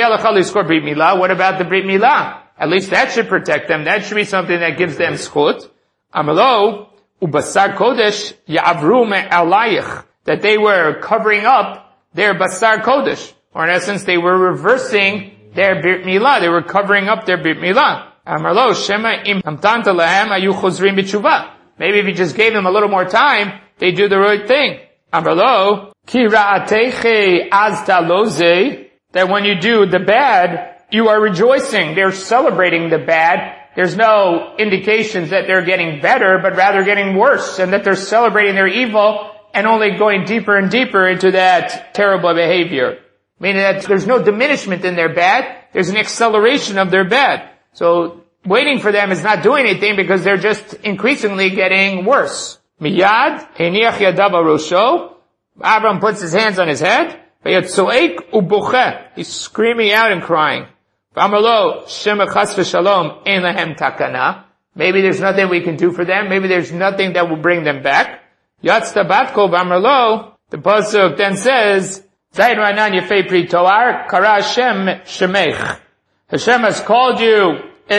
about the Brit Milah? At least that should protect them, that should be something that gives them schut. Amalo, ubasar kodesh ya'avru me'alayich, that they were covering up their basar kodesh, or in essence, they were reversing their Brit Milah, they were covering up their Brit Milah. Amalo, shema im hamtanta lahem ayu chozrim b'tshuva. Maybe if you just gave them a little more time, they do the right thing. Amalo, ki ra'ateche az taloze, that when you do the bad, you are rejoicing. They're celebrating the bad. There's no indications that they're getting better, but rather getting worse, and that they're celebrating their evil and only going deeper and deeper into that terrible behavior. Meaning that there's no diminishment in their bad, there's an acceleration of their bad. So, waiting for them is not doing anything because they're just increasingly getting worse. Miyad, heniach yadav rosho, Abram puts his hands on his head, vayatzoek uboche, he's screaming out and crying. V'amalo, shema chas v'shalom, ein lahem takana. Maybe there's nothing we can do for them, maybe there's nothing that will bring them back. Yatzta batko v'amalo, the pasuk then says, Zayin Ranan Yefei Pri Toar, Kara Hashem Shemech. Hashem has called you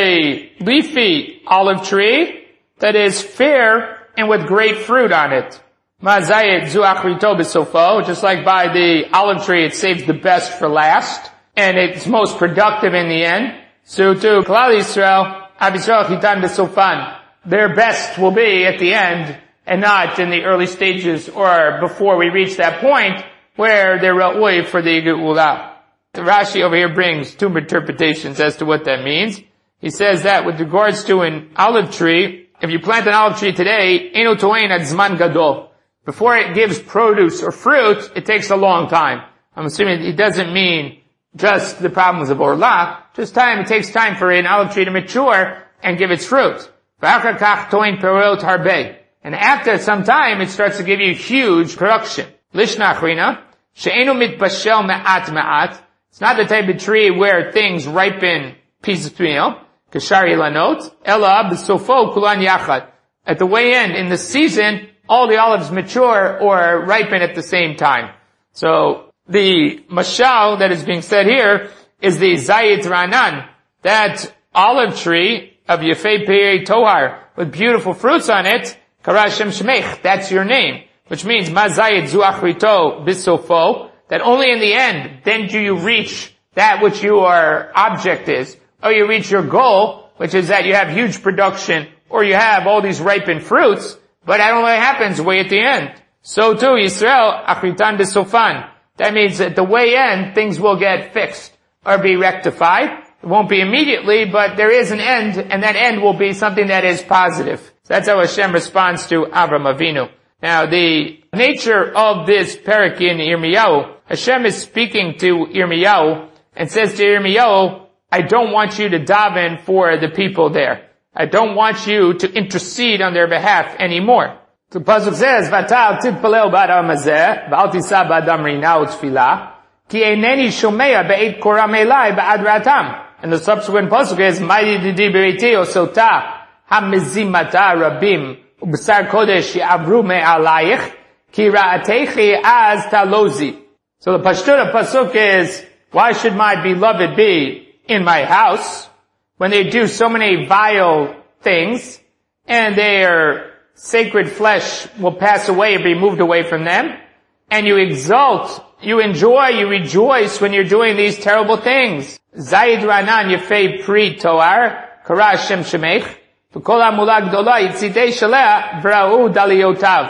a leafy olive tree that is fair and with great fruit on it. Ma'azayit zu achrito b'sofo, just like by the olive tree, it saves the best for last, and it's most productive in the end. So to Klal Yisrael, Ab Yisrael chitan b'sofan, their best will be at the end, and not in the early stages or before we reach that point, where they're ra'ui for the Geula. The Rashi over here brings two interpretations as to what that means. He says that with regards to an olive tree, if you plant an olive tree today, eno to'ein ad zman gadol. Before it gives produce or fruit, it takes a long time. I'm assuming it doesn't mean just the problems of orla, just time, it takes time for an olive tree to mature and give its fruit. V'achar kach to'ein perot harbe. And after some time, it starts to give you huge production. Lishna achrina, she'enu mitbashel me'at me'at. It's not the type of tree where things ripen piecemeal. Kashari lanot, ela b'sofo kulan yachad. At the way end, in the season, all the olives mature or ripen at the same time. So, the mashal that is being said here is the Zayit Ranan, that olive tree of Yefei Pei Tohar, with beautiful fruits on it, Kara Hashem Shemech, that's your name. Which means, Ma Zayit Zu Achrito B'sofo, that only in the end, then do you reach that which your object is, or you reach your goal, which is that you have huge production, or you have all these ripened fruits, but that only happens way at the end. So too, Yisrael, Achritan B'sofan. That means at the way end, things will get fixed, or be rectified. It won't be immediately, but there is an end, and that end will be something that is positive. So that's how Hashem responds to Avram Avinu. Now, the nature of this parak in Yirmiyahu, Hashem is speaking to Yirmiyahu, and says to Yirmiyahu, I don't want you to daven for the people there. I don't want you to intercede on their behalf anymore. The pasuk says, "Vatal titpalel b'adam hazeh, v'al tisa b'adam rina u'tfilah, ki eineni shomea be'et koram elai b'ad ratam." And the subsequent pasuk is, "Ma'idi didi be'iti osota hamizimata rabim u'b'sar kodesh ya'avru me'alayich, ki ra'atechi az talozi." So the pashtur of pasuk is, why should my beloved be in my house when they do so many vile things, and their sacred flesh will pass away and be moved away from them, and you exult, you enjoy, you rejoice when you're doing these terrible things. Zayid Ranan Yefei Pri Toar, Kara Hashem Shemech, V'kol HaMula Gdola Yitzidei Shaleh V'ra'u Daliotav.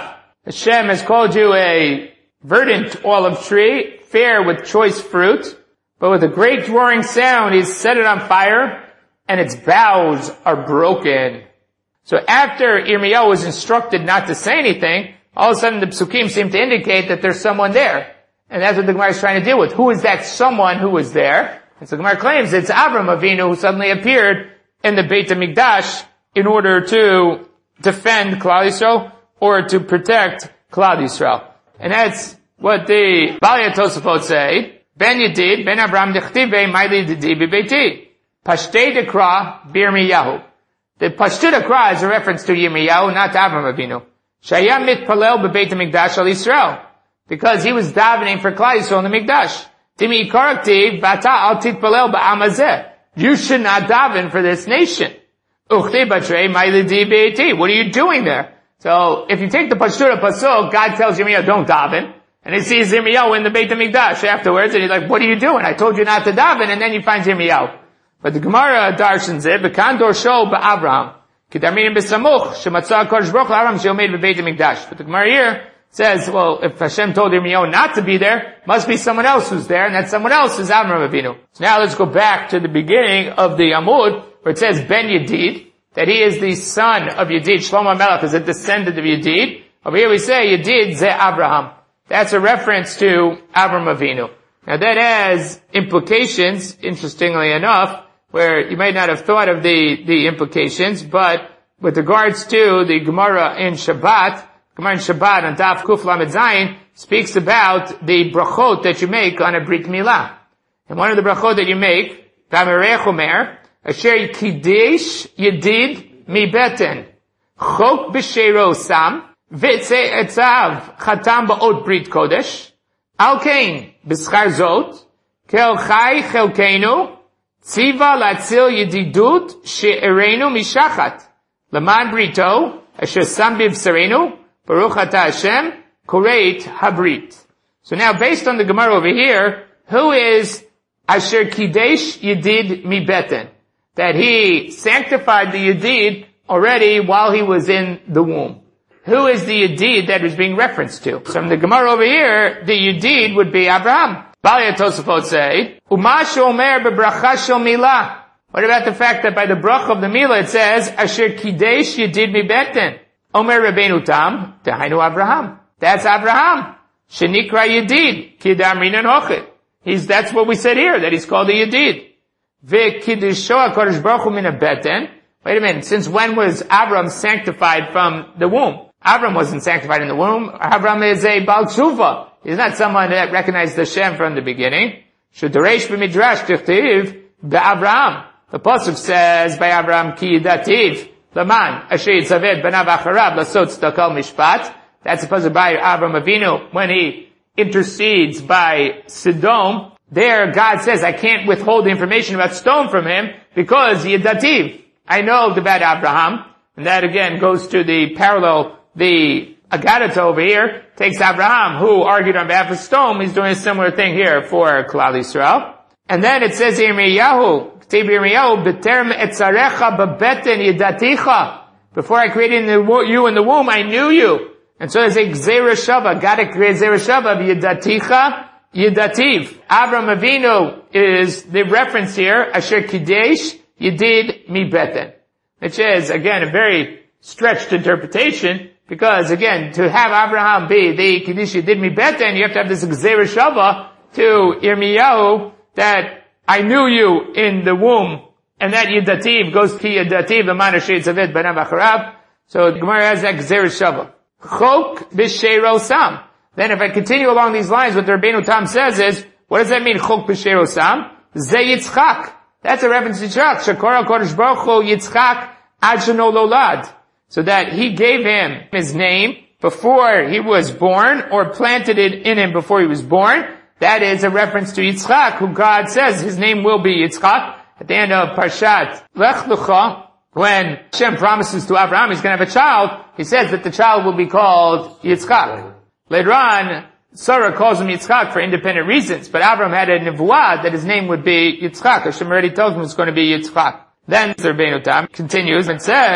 Hashem has called you a verdant olive tree, fair with choice fruit, but with a great roaring sound he's set it on fire, and its boughs are broken. So after Yirmiyahu was instructed not to say anything, all of a sudden the psukim seem to indicate that there's someone there. And that's what the Gemara is trying to deal with. Who is that someone who was there? And so the Gemara claims it's Avram Avinu who suddenly appeared in the Beit HaMikdash in order to defend Klal Yisrael or to protect Klal Yisrael. And that's what the Balya Tosafot say. Ben Yedid, Ben Abraham Dechtive, Maili Didi Bebeiti. Pashtei Dekra, Yirmiyahu. The Pashtei Dekra is a reference to Yirmiyahu, not to Avram Avinu. Shayam Mitpalel Bebeit HaMikdash al Yisrael. Because he was davening for Klal Yisrael in the Mikdash. Timi Karaktiv, Bata al Titpalel Ba'amazeh. You should not daven for this nation. Uchti Batre, Maili Didi Bebeiti. What are you doing there? So, if you take the Pashtei Pasuk, God tells Yirmiyahu, don't daven. And he sees Yirmiyahu in the Beit HaMikdash afterwards, and he's like, what are you doing? I told you not to daven, and then you find Yirmiyahu. But the Gemara darshans it, V'kan dorsho ba'Avraham, Kidarminim b'samuch, shematzah HaKadosh Baruch Hu Avraham she'omed b'Beit HaMikdash. But the Gemara here says, well, if Hashem told Yirmiyahu not to be there, must be someone else who's there, and that someone else is Avram Avinu. So now let's go back to the beginning of the Amud, where it says Ben Yedid, that he is the son of Yedid. Shlomo HaMelech is a descendant of Yedid. Over here we say Yedid ze Avraham. That's a reference to Avram Avinu. Now that has implications, interestingly enough, where you might not have thought of the implications, but with regards to the Gemara in Shabbat on Daf Kuf Lamed Zayin speaks about the brachot that you make on a Brit Milah. And one of the brachot that you make, V'amerech Omer, Asher Kidesh Yedid Mi Beten, Chok B'Sheiro Sam, V'Tze Etzav Chatam Ba'ot Brit Kodesh, Al Kain B'Schar Zot, Kel Chai Chelkeinu, Tziva Latzil Yedidut She'erenu Mishachat, Laman Brito, Asher Sam B'B'Sarenu, Baruch Ata Hashem, Koreit Habrit. So now based on the Gemara over here, who is Asher Kidesh Yedid Mi Beten? That he sanctified the Yedid already while he was in the womb. Who is the Yedid that is being referenced to? So from the Gemara over here, the Yedid would be Abraham. Balya Tosafot say, Umash Omer bebracha shel milah. What about the fact that by the brach of the milah it says, Asher Kidesh Yedid Mi Beten? Omer Rabbeinu Tam, Tehainu Abraham. That's Abraham. Shenikra Yedid, Kidam Rinan Hochet. That's what we said here, that he's called a Yedid. Ve'kidusho HaKadosh Baruch Hu min ha-beten. Wait a minute, since when was Avram sanctified from the womb? Avram wasn't sanctified in the womb. Avram is a Baal Tshuva. He's not someone that recognized Hashem from the beginning. Shedaresh b'midrash tichtiv be'Avraham. The pasuk says by Avraham ki yidativ laman asher yitzaved banav acharav lasot tzedakah mishpat. That's supposed to by Avram Avinu when he intercedes by Sodom. There God says, I can't withhold the information about Sodom from him because yidativ. I know about Abraham. And that again goes to the parallel, the Agadah over here takes Abraham, who argued on behalf of Sodom. He's doing a similar thing here for Klal Yisrael. And then it says Yirmiyahu, B'terem etzarecha b'beten yidaticha. Before I created you in the womb, I knew you. And so there's a Gzeira Shava. God created Gzeira Shava, yidaticha, yidativ. Avram Avinu is the reference here, Asher Kidesh Yedid Mi Beten. Which is, again, a very stretched interpretation, because again, to have Abraham be the Kidesh Yedid Mi Beten, you have to have this Gzeira Shava to Yirmiyahu that I knew you in the womb, and that Yidativ goes Ki Yidativ, Aman Asher Yitzaved Banav Acharav. So the Gemara has that Gzeira Shava. Chok B'Sheiro Sam. Then if I continue along these lines, what the Rabbeinu Tam says is, what does that mean, Chok B'Sheiro Sam? Ze Yitzchak. That's a reference to Yitzchak. Shakora Kodesh Baruch Hu Yitzchak Ad Sheno Lolad. So that he gave him his name before he was born, or planted it in him before he was born. That is a reference to Yitzchak, who God says his name will be Yitzchak. At the end of Parshat Lech Lecha, when Hashem promises to Abraham he's going to have a child, he says that the child will be called Yitzchak. Later on, Sarah calls him Yitzchak for independent reasons, but Abraham had a nevuah that his name would be Yitzchak. Hashem already tells him it's going to be Yitzchak. Then the Rabbeinu Tam continues and says,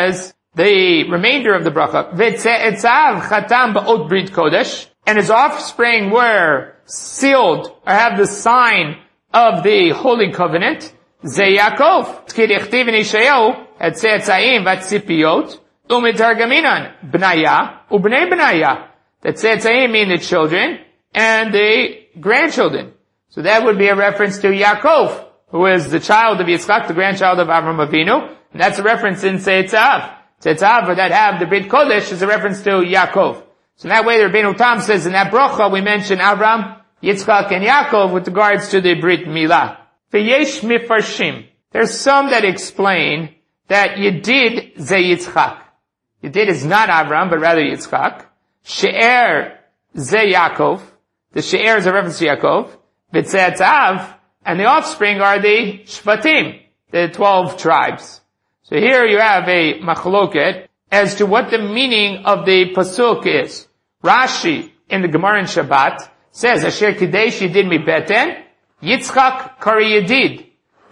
the remainder of the bracha. V'tze'etzav chatam ba'ot brit kodesh, and his offspring were sealed, or have the sign of the Holy Covenant. Ze Yaakov. K'dichtiv in Yeshayahu, et tze'etzayim v'tzipiot, u'mitargaminan, b'naya, u'bnei b'naya. That tze'etzayim mean the children, and the grandchildren. So that would be a reference to Yaakov, who is the child of Yitzchak, the grandchild of Avraham Avinu, and that's a reference in Tze'etzav. Tze'etzav, that have the Brit Kodesh, is a reference to Yaakov. So that way the Rabbeinu Tam says in that bracha we mention Avram, Yitzchak, and Yaakov with regards to the Brit Milah. V'yesh mifarshim. There's some that explain that Yedid ze Yitzchak. Yedid is not Avram, but rather Yitzchak. She'er ze Yaakov. The She'er is a reference to Yaakov. V'tze'etzav, and the offspring are the Shvatim, the 12 tribes. So here you have a machloket as to what the meaning of the pasuk is. Rashi in the Gemara in Shabbat says, Asher Kidesh Yedid mi Beten, Yitzchak Kari Yedid,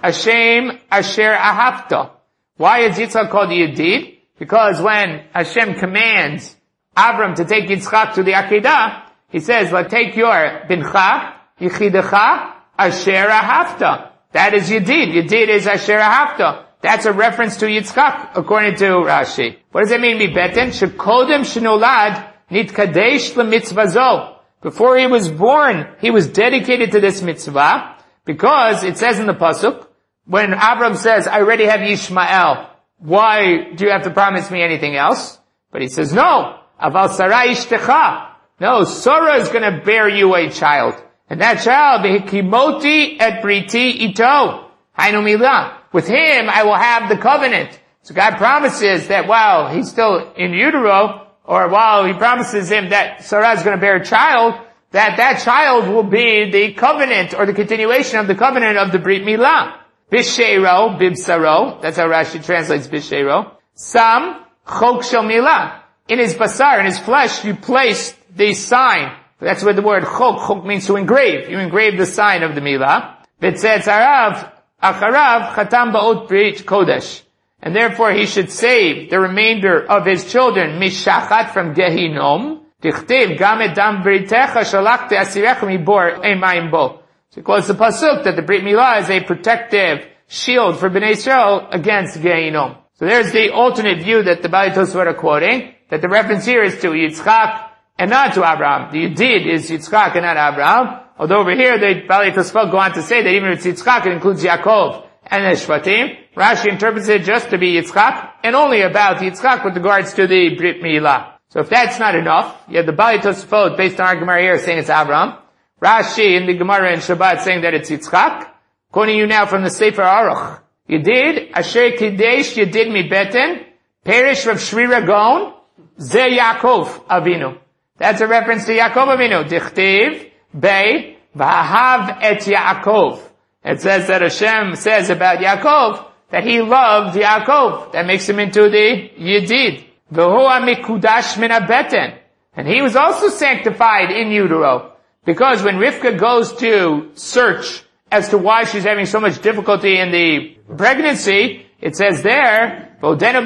Hashem Asher Ahavta. Why is Yitzchak called Yedid? Because when Hashem commands Abram to take Yitzchak to the Akedah, he says, take your bincha, Yichidecha, Asher Ahavta. That is Yedid. Yedid is Asher Ahavta. That's a reference to Yitzchak, according to Rashi. What does that mean, mi Beten? Shekodem shenolad nitkadesh lemitzvazo. Before he was born, he was dedicated to this mitzvah, because it says in the pasuk, when Abram says, I already have Yishmael, why do you have to promise me anything else? But he says, no, aval Sarah ishtecha. No, Sarah is going to bear you a child. And that child, v'hikimoti et briti ito. Hainu milah. With him, I will have the covenant. So God promises that while he's still in utero, or while he promises him that Sarah is going to bear a child, that child will be the covenant, or the continuation of the covenant of the Brit Milah. Bishero, bibsaro, that's how Rashi translates Bishero. Sam, chok shel milah. In his basar, in his flesh, you place the sign. That's what the word chok means to engrave. You engrave the sign of the milah. B'tze'etzarav, acharav, chatam ba'ot brit kodesh. And therefore he should save the remainder of his children, mishachat, from Gehinom. Tichtiv, gam et dam britecha shalachte asirecha mibor emayim bo. So it calls the pasuk that the Brit Milah is a protective shield for Bnei Israel against Gehinom. So there's the alternate view that the Baalei Tosfot are quoting, that the reference here is to Yitzchak and not to Abraham. The Yedid is Yitzchak and not Abraham. Although over here the Baalei Tosfot go on to say that even if it's Yitzchak, it includes Yaakov and the Shvatim. Rashi interprets it just to be Yitzchak, and only about Yitzchak with regards to the Brit Milah. So if that's not enough, you have the Baalei Tosfot based on our Gemara here saying it's Abraham. Rashi in the Gemara in Shabbat saying that it's Yitzchak. Quoting you now from the Sefer Aruch. Yedid, Asher Kidesh Yedid mi Beten, Perish Rav Shri Ragon, Ze Yaakov Avinu. That's a reference to Yaakov Avinu. Dichtiv, Bei, Vahav et Yaakov. It says that Hashem says about Yaakov that he loved Yaakov. That makes him into the Yedid. V'hu mikudash min Beten. And he was also sanctified in utero. Because when Rivka goes to search as to why she's having so much difficulty in the pregnancy, it says there, the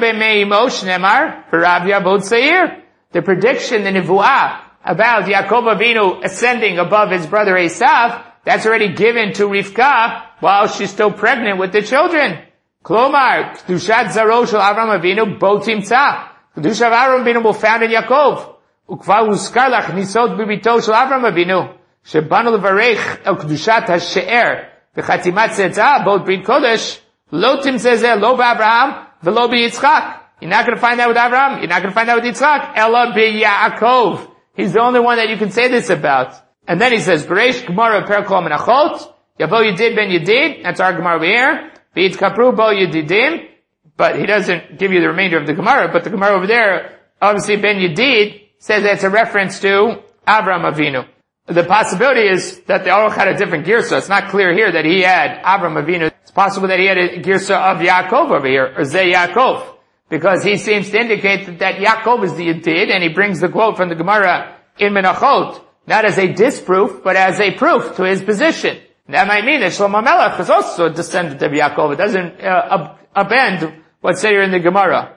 prediction, the nevuah, about Yaakov Avinu ascending above his brother Esav, that's already given to Rivka while she's still pregnant with the children. Klomar, Kedushat Zaro shel Avram Avinu bo timtza. Kedusha of Avram Avinu will found in Yaakov. Ukvar huskar lach nisot bibito shel Avram Avinu. Shebanu levarech el kedushat hashe'er v'chatimat tzedza both brit kodesh lo timtzezeh lo b'Abraham v'lo b'Yitzchak. You're not going to find that with Abraham. You're not going to find that with Yitzchak. Ela b'Yaakov. He's the only one that you can say this about. And then he says, Bereish Gemara Perkol Menachot Yavo Yedid ben Yedid. That's our Gemara over here. V'yitkapru bo Yedidim. But he doesn't give you the remainder of the Gemara. But the Gemara over there, obviously ben Yedid, says that's a reference to Avraham Avinu. The possibility is that they all had a different girsa. It's not clear here that he had Avraham Avinu. It's possible that he had a girsa of Yaakov over here, or Ze Yaakov, because he seems to indicate that Yaakov is the Yedid, and he brings the quote from the Gemara in Menachot, not as a disproof, but as a proof to his position. That might mean that Shlomo Melech is also a descendant of Yaakov. It doesn't upend what's said here in the Gemara.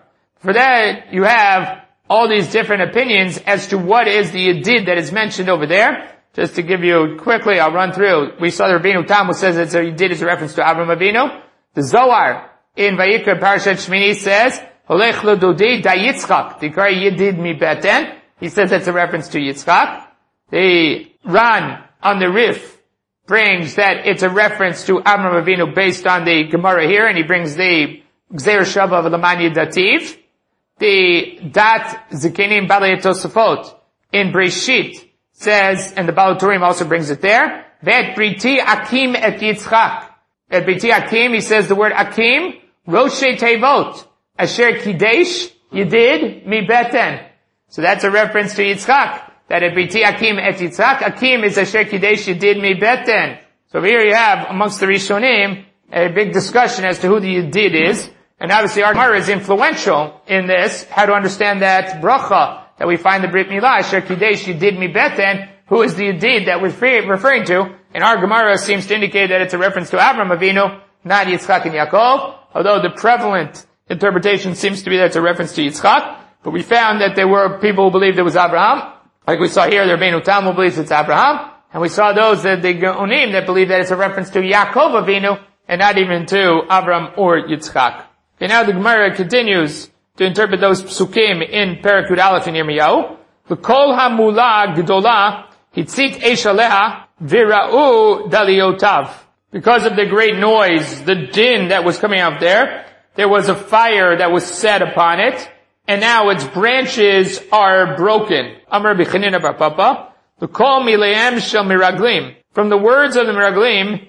For that, you have all these different opinions as to what is the Yedid that is mentioned over there. Just to give you quickly, I'll run through. We saw the Rabbeinu Tam who says that Yedid is a reference to Avram Avinu. The Zohar in Vayikra Parashat Shmini says, Holech lo dodi da Yitzchak, Dikar Yedid mi beten. He says that's a reference to Yitzchak. The Ran on the Rif brings that it's a reference to Avram Avinu based on the Gemara here, and he brings the Gzeir Shava of the Mani Dativ. The Dat Zikenim Balei Tosafot in Breshit says, and the Baal Turim also brings it there, Vet Briti Akim et Yitzchak. At Briti Akim, he says the word Akim, Roshei Tevot, Asher Kidesh, Yedid, Mi Beten. So that's a reference to Yitzchak. That at Briti Akim et Yitzchak, Akim is Asher Kidesh, Yedid, Mi Beten. So here you have, amongst the Rishonim, a big discussion as to who the Yedid is. And obviously our Gemara is influential in this, how to understand that bracha that we find the Brit Milah, Asher Kidesh Yedid Mi Beten, who is the Yedid that we're referring to. And our Gemara seems to indicate that it's a reference to Avram Avinu, not Yitzchak and Yaakov, although the prevalent interpretation seems to be that it's a reference to Yitzchak. But we found that there were people who believed it was Abraham. Like we saw here, the Rabbeinu Tam who believes it's Abraham. And we saw those, the Geonim, that believe that it's a reference to Yaakov Avinu, and not even to Avram or Yitzchak. Okay, now the Gemara continues to interpret those psukim in Perek Yud Aleph in Yirmiyahu. V'kol hamula gdola hitzit eish aleha v'ra'u daliotav. Because of the great noise, the din that was coming out there was a fire that was set upon it, and now its branches are broken. Amar b'chanina bar papa. V'kol mileim shel miraglim. From the words of the miraglim,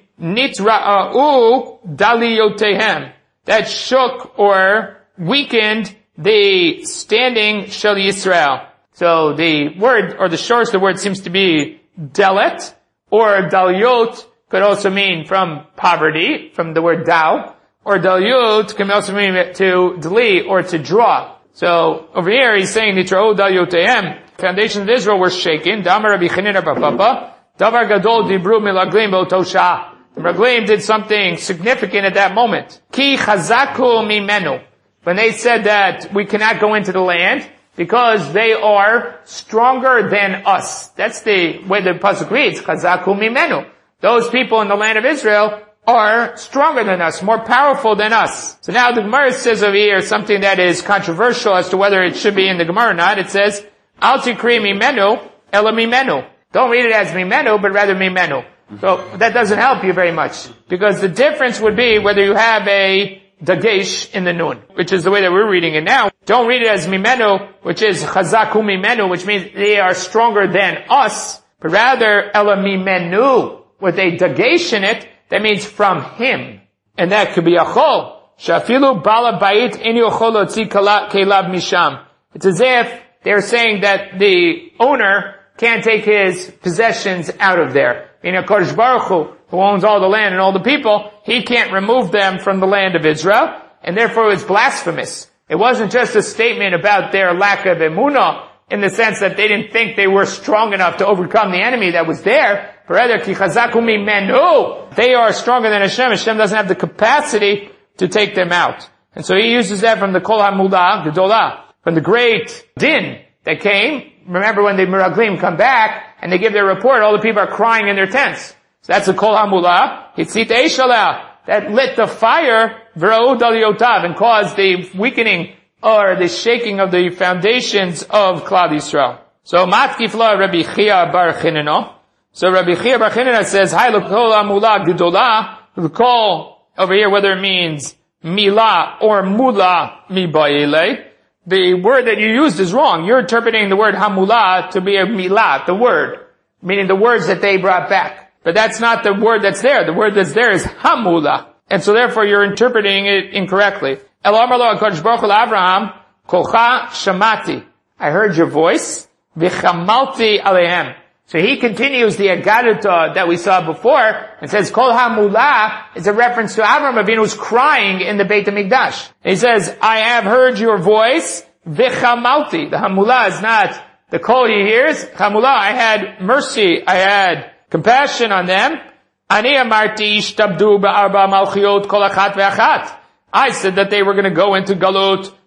nitra'u daliotehem. That shook or weakened the standing Shel Yisrael. So the word, or the shortest of the word seems to be delet, or dalyot could also mean from poverty, from the word dal, or dalyot can also mean to deli or to draw. So over here he's saying nitra'u dalyotehem. Foundations of Israel were shaken. Damar Rabbi Chanina bar papa. Davar gadol dibru milaglim b'oto shah. The Meraglim did something significant at that moment. Ki chazaku mimenu. When they said that we cannot go into the land because they are stronger than us. That's the way the pasuk reads. Chazaku mimenu. Those people in the land of Israel are stronger than us, more powerful than us. So now the Gemara says over here something that is controversial as to whether it should be in the Gemara or not. It says, Al tikri mimenu ela mimenu. Don't read it as mimenu, but rather mimenu. So that doesn't help you very much, because the difference would be whether you have a dagesh in the nun, which is the way that we're reading it now. Don't read it as mimenu, which is chazaku mimenu, which means they are stronger than us, but rather ela mimenu, with a dagesh in it, that means from him. And that could be achol. Shafilu bala bayit en yochol lotzi kelav misham. It's as if they're saying that the owner can't take his possessions out of there. In a Kodesh Baruch Hu, who owns all the land and all the people, he can't remove them from the land of Israel, and therefore it's blasphemous. It wasn't just a statement about their lack of emunah, in the sense that they didn't think they were strong enough to overcome the enemy that was there, but rather, ki chazaku mimenu, they are stronger than Hashem. Hashem doesn't have the capacity to take them out. And so he uses that from the Kol HaMulah Gedolah, from the great din that came. Remember when the Meraglim come back, and they give their report, all the people are crying in their tents. So that's the Kol HaMulah, Hitzit Eish Aleh, that lit the fire, V'ra'u Dalyotav, and caused the weakening, or the shaking of the foundations of Klal Yisrael. So Matkifla Rabbi Chia bar Chinina. So Rabbi Chia bar Chinina says, Hai lo Kol HaMulah Gedolah, the call over here, whether it means Milah or Mula Mibayele, the word that you used is wrong. You're interpreting the word Hamulah to be a Milah, the word, meaning the words that they brought back. But that's not the word that's there. The word that's there is Hamulah. And so therefore you're interpreting it incorrectly. El Amar lo HaKadosh Baruch Hu Avraham, Kolcha Shamati. I heard your voice. V'chamalti alehem. So he continues the Agaduta that we saw before, and says, Kol HaMulah is a reference to Avram Avinu who's crying in the Beit HaMikdash. He says, I have heard your voice, V'chamalti. The Hamulah is not the Kol he hears. Hamulah, I had mercy, I had compassion on them. Ani amarti ishtabdu ba'arba malchiot kol achat ve'achat. I said that they were going to go into Galut,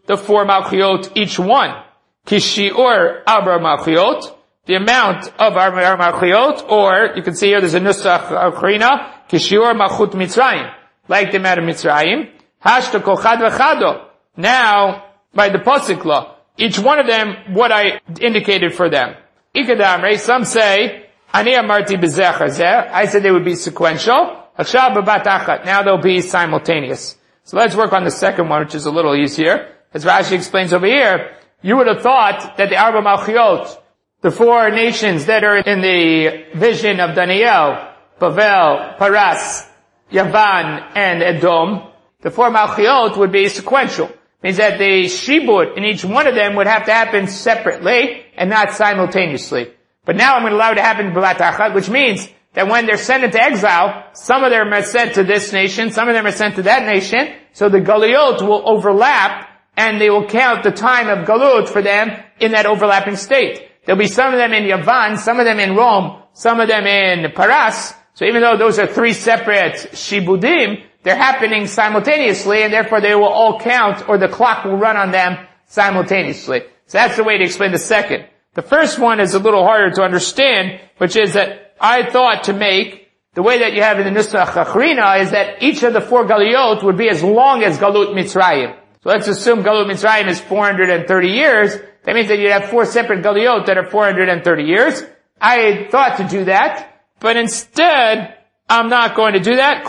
the 4 malchiot each one. Kishiur arba malchiot, the amount of arba malchiot, or you can see here there's a nusach achrina, kishiur malchut Mitzrayim, like the amount of Mitzrayim. Hashta kol chad v'chado. Now, by the pasuk law, each one of them, what I indicated for them. Ikadamre, some say, ani amarti b'zeh chazeh, I said they would be sequential. Hashav b'bat achat, now they'll be simultaneous. So let's work on the second one, which is a little easier. As Rashi explains over here, you would have thought that the Arba Malchiot, the 4 nations that are in the vision of Daniel, Bavel, Paras, Yavan, and Edom, the 4 Malchiot would be sequential. Means that the shibud in each one of them would have to happen separately and not simultaneously. But now I'm going to allow it to happen b'vat achat, which means that when they're sent into exile, some of them are sent to this nation, some of them are sent to that nation, so the galuyot will overlap, and they will count the time of galut for them in that overlapping state. There'll be some of them in Yavan, some of them in Rome, some of them in Paras, so even though those are 3 separate shibudim, they're happening simultaneously, and therefore they will all count, or the clock will run on them simultaneously. So that's the way to explain the second. The first one is a little harder to understand, which is that I thought to make, the way that you have in the Nusach Achrina is that each of the 4 galuyot would be as long as Galut Mitzrayim. So let's assume Galut Mitzrayim is 430 years. That means that you'd have 4 separate galuyot that are 430 years. I thought to do that, but instead, I'm not going to do that.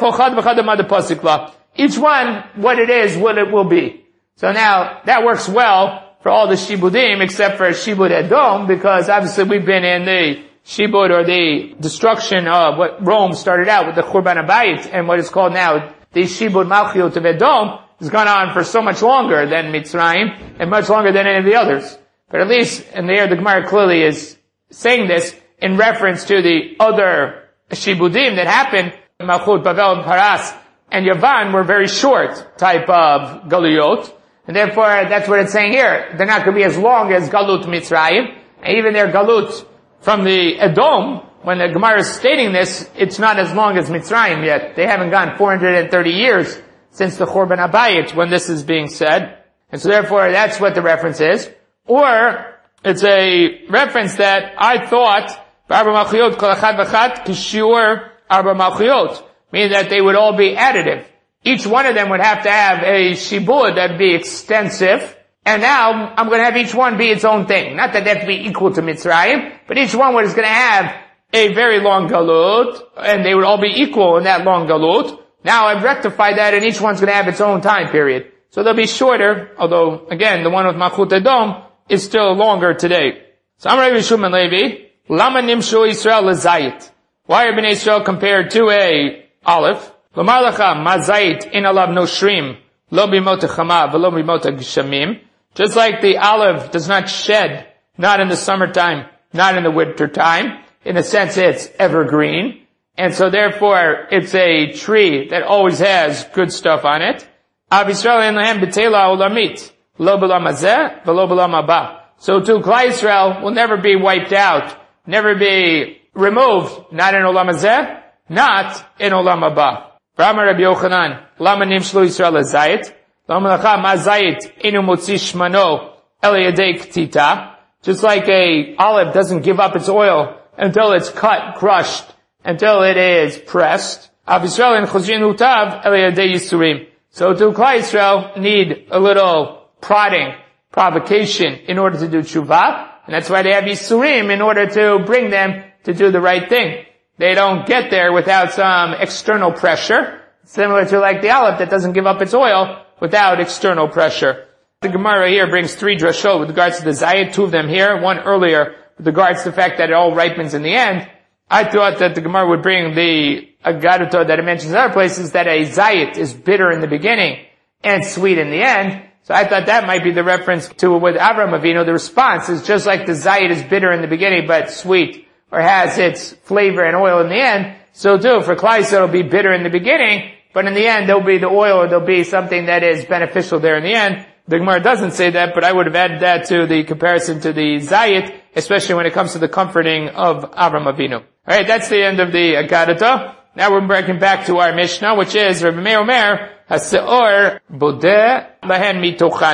Each one, what it is, what it will be. So now, that works well for all the shibudim, except for Shibud Edom, because obviously we've been in the Shibud, or the destruction of what Rome started out with the Churban HaBayit, and what is called now the Shibud Malchiot of Edom, has gone on for so much longer than Mitzrayim, and much longer than any of the others. But at least, and there the Gemara clearly is saying this in reference to the other shibudim that happened, Malchut, Bavel, and Paras, and Yavan were very short type of galuyot, and therefore that's what it's saying here. They're not going to be as long as Galut Mitzrayim, and even their Galut from the Edom, when the Gemara is stating this, it's not as long as Mitzrayim yet. They haven't gone 430 years since the Churban HaBayit when this is being said, and so therefore that's what the reference is. Or, it's a reference that I thought, Arba Malchiot kol echad v'chad kishiur Arba Malchiot, meaning that they would all be additive. Each one of them would have to have a shibud that would be extensive, and now I'm going to have each one be its own thing. Not that they have to be equal to Mitzrayim, but each one is going to have a very long galut, and they would all be equal in that long galut. Now I've rectified that, and each one's going to have its own time period. So they'll be shorter, although, again, the one with Malchut Edom is still longer today. So Amar Rabbi Shimon Levi, Lama Nimshu Yisrael L'Zayit. Why are Bnei Yisrael compared to a olive? L'mar Lecha Mazayit in alav noshrim, lo bimot hachama v'lo bimot hagishamim. Just like the olive does not shed, not in the summertime, not in the winter time. In a sense, it's evergreen. And so therefore, it's a tree that always has good stuff on it. Av Yisrael en lahem b'teila olamit, lo b'lam hazeh v'lo b'lam haba. So too, Klal Yisrael will never be wiped out, never be removed, not in Olam Hazeh, not in Olam Haba. V'amar Rabbi Yochanan, Lama nimshlu Yisrael L'Zayit, Lama Lecha Ma Zayit Inu Motzi Shmano El Yadei Ktita. Just like a olive doesn't give up its oil until it's cut, crushed, until it is pressed. Av Yisrael en Chozrin Utav El Yadei Yisurim. So too, Klal Yisrael need a little prodding, provocation in order to do tshuva, and that's why they have Yisurim in order to bring them to do the right thing. They don't get there without some external pressure, similar to like the olive that doesn't give up its oil without external pressure. The Gemara here brings 3 drashot with regards to the Zayit, 2 of them here, 1 earlier with regards to the fact that it all ripens in the end. I thought that the Gemara would bring the Agaduto that it mentions in other places, that a Zayit is bitter in the beginning and sweet in the end. So I thought that might be the reference to with Avraham Avinu. The response is just like the Zayit is bitter in the beginning but sweet, or has its flavor and oil in the end, so too for Klal Yisrael it'll be bitter in the beginning, but in the end there'll be the oil, or there'll be something that is beneficial there in the end. The Gemara doesn't say that, but I would have added that to the comparison to the Zayit, especially when it comes to the comforting of Avraham Avinu. Alright, that's the end of the Agadata. Now we're breaking back to our Mishnah, which is Rabbi Meir Omer, HaSeor Bodeh Lahen Mitochan.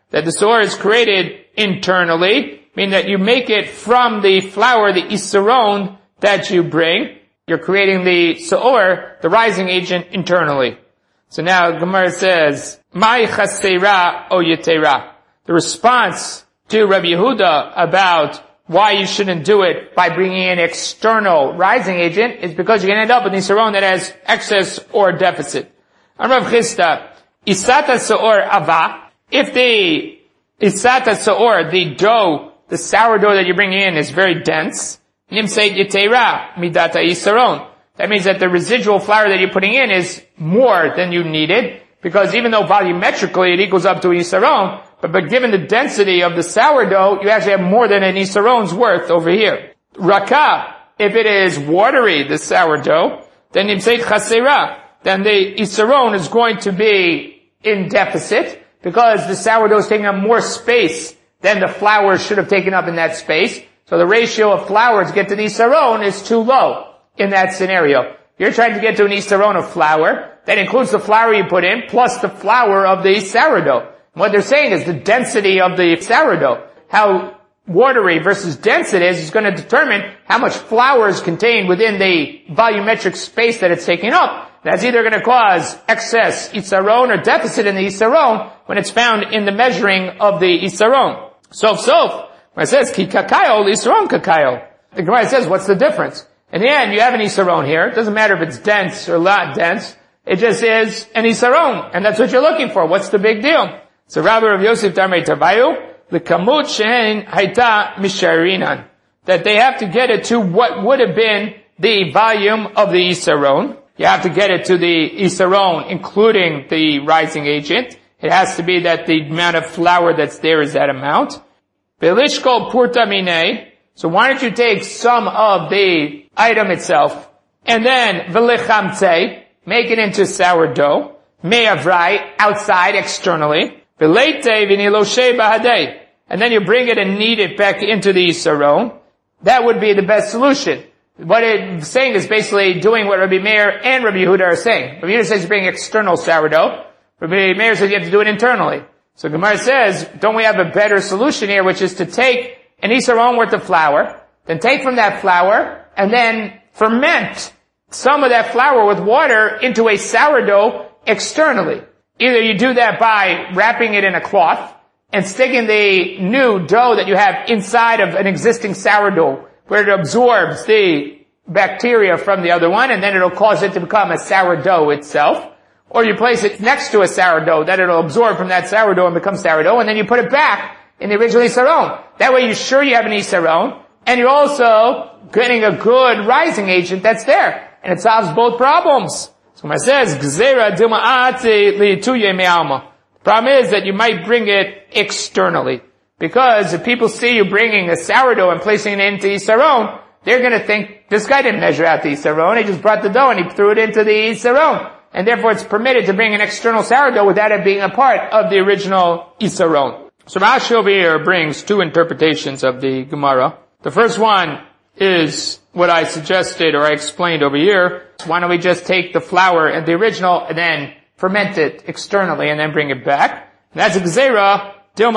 that the Seor is created internally, meaning that you make it from the flour, the Isaron that you bring. You're creating the Seor, the rising agent, internally. So now Gemara says, Mai chasera o yetera. The response to Rabbi Yehuda about why you shouldn't do it by bringing in external rising agent is because you're going to end up with Isaron that has excess or deficit. Rav Chisda, Isata Seor Ava, if the Isata Seor, the dough, the sourdough that you bring in is very dense, Nimseit Yetera Midata Isaron. That means that the residual flour that you're putting in is more than you needed, because even though volumetrically it equals up to Isaron, but given the density of the sourdough, you actually have more than an Isaron's worth over here. Raka, if it is watery, the sourdough, then Nimseit Chasera, then the Isaron is going to be in deficit, because the sourdough is taking up more space than the flour should have taken up in that space. So the ratio of flour to get to the Isaron is too low in that scenario. You're trying to get to an Isaron of flour. That includes the flour you put in, plus the flour of the sourdough. What they're saying is the density of the sourdough, how watery versus dense it is going to determine how much flour is contained within the volumetric space that it's taking up. That's either going to cause excess Isaron or deficit in the Isaron when it's found in the measuring of the Isaron. Sof, when it says, Ki kakayo, Isaron kakayo. The Gemara says, what's the difference? In the end, you have an Isaron here. It doesn't matter if it's dense or not dense. It just is an Isaron, and that's what you're looking for. What's the big deal? So Rabbi Rav Yosef Darmei Tavayu, the kamut she'en haita misharinan, that they have to get it to what would have been the volume of the Isaron. You have to get it to the Isaron, including the rising agent. It has to be that the amount of flour that's there is that amount. Belishkol purta mine. So why don't you take some of the item itself, and then velichamtze, make it into sourdough, me'avrai, outside, externally, velete viniloshe bahadei, and then you bring it and knead it back into the Isaron. That would be the best solution. What it's saying is basically doing what Rabbi Meir and Rabbi Yehuda are saying. Rabbi Yehuda says you bring external sourdough. Rabbi Meir says you have to do it internally. So Gemara says, don't we have a better solution here, which is to take an Isaron worth of flour, then take from that flour, and then ferment some of that flour with water into a sourdough externally. Either you do that by wrapping it in a cloth and sticking the new dough that you have inside of an existing sourdough, where it absorbs the bacteria from the other one, and then it'll cause it to become a sourdough itself. Or you place it next to a sourdough that it'll absorb from that sourdough and become sourdough, and then you put it back in the original Isaron. That way you're sure you have an Isaron, and you're also getting a good rising agent that's there. And it solves both problems. So when it says, Gzera dima'ati li'tuye me'alma. The problem is that you might bring it externally. Because if people see you bringing a sourdough and placing it into Isaron, they're going to think, this guy didn't measure out the Isaron, he just brought the dough and he threw it into the Isaron. And therefore it's permitted to bring an external sourdough without it being a part of the original Isaron. So Rashi over here brings two interpretations of the Gemara. The first one is what I suggested or I explained over here. Why don't we just take the flour and the original and then ferment it externally and then bring it back? And that's a Gzera.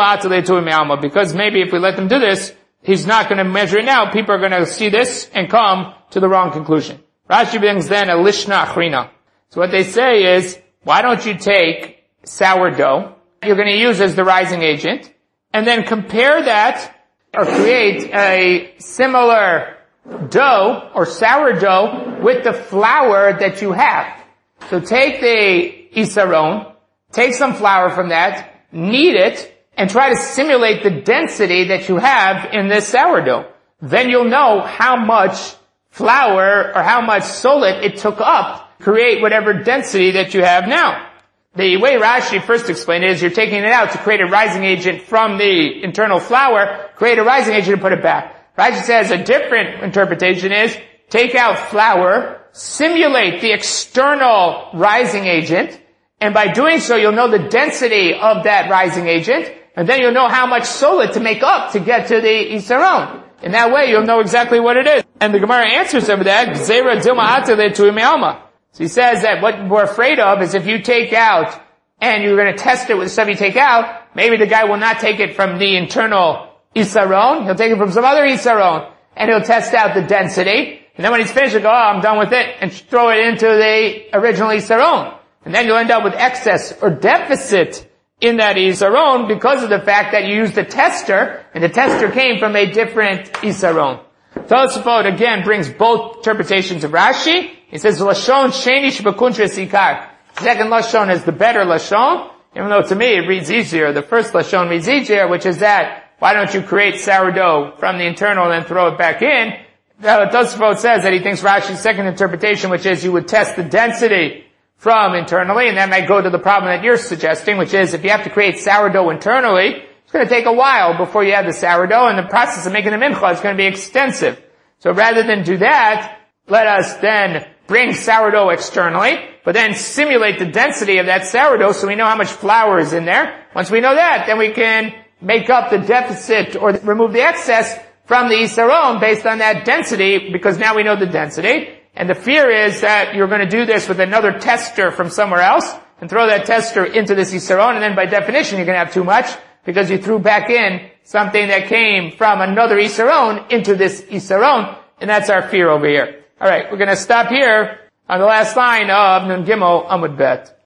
Because maybe if we let them do this, he's not going to measure it now. People are going to see this and come to the wrong conclusion. Rashi brings then a lishna achrina. So what they say is, why don't you take sourdough you're going to use as the rising agent, and then compare that or create a similar dough or sourdough with the flour that you have. So take the Isaron, take some flour from that, knead it, and try to simulate the density that you have in this sourdough. Then you'll know how much flour or how much solid it took up to create whatever density that you have now. The way Rashi first explained it is you're taking it out to create a rising agent from the internal flour, create a rising agent and put it back. Rashi says a different interpretation is take out flour, simulate the external rising agent, and by doing so you'll know the density of that rising agent, and then you'll know how much solid to make up to get to the Isaron. In that way you'll know exactly what it is. And the Gemara answers over that, Gzeira Dilma Atale to Imealma. So he says that what we're afraid of is if you take out and you're going to test it with stuff you take out, maybe the guy will not take it from the internal isaron, he'll take it from some other isaron, and he'll test out the density, and then when he's finished, he'll go, I'm done with it, and throw it into the original isaron. And then you'll end up with excess or deficit in that isaron because of the fact that you used a tester, and the tester came from a different isaron. Tosafot again brings both interpretations of Rashi. He says, Lashon sheni shebekuntras ikar. Second Lashon is the better Lashon, even though to me it reads easier. The first Lashon reads easier, which is that, why don't you create sourdough from the internal and then throw it back in? Tosafot says that he thinks Rashi's second interpretation, which is you would test the density from internally, and that might go to the problem that you're suggesting, which is if you have to create sourdough internally, it's going to take a while before you have the sourdough, and the process of making the mincha is going to be extensive. So rather than do that, let us then bring sourdough externally, but then simulate the density of that sourdough so we know how much flour is in there. Once we know that, then we can make up the deficit or remove the excess from the isaron based on that density, because now we know the density. And the fear is that you're going to do this with another tester from somewhere else and throw that tester into this isaron, and then by definition you're going to have too much because you threw back in something that came from another isaron into this isaron, and that's our fear over here. Alright, we're going to stop here on the last line of Nun Gimel Amud Bet.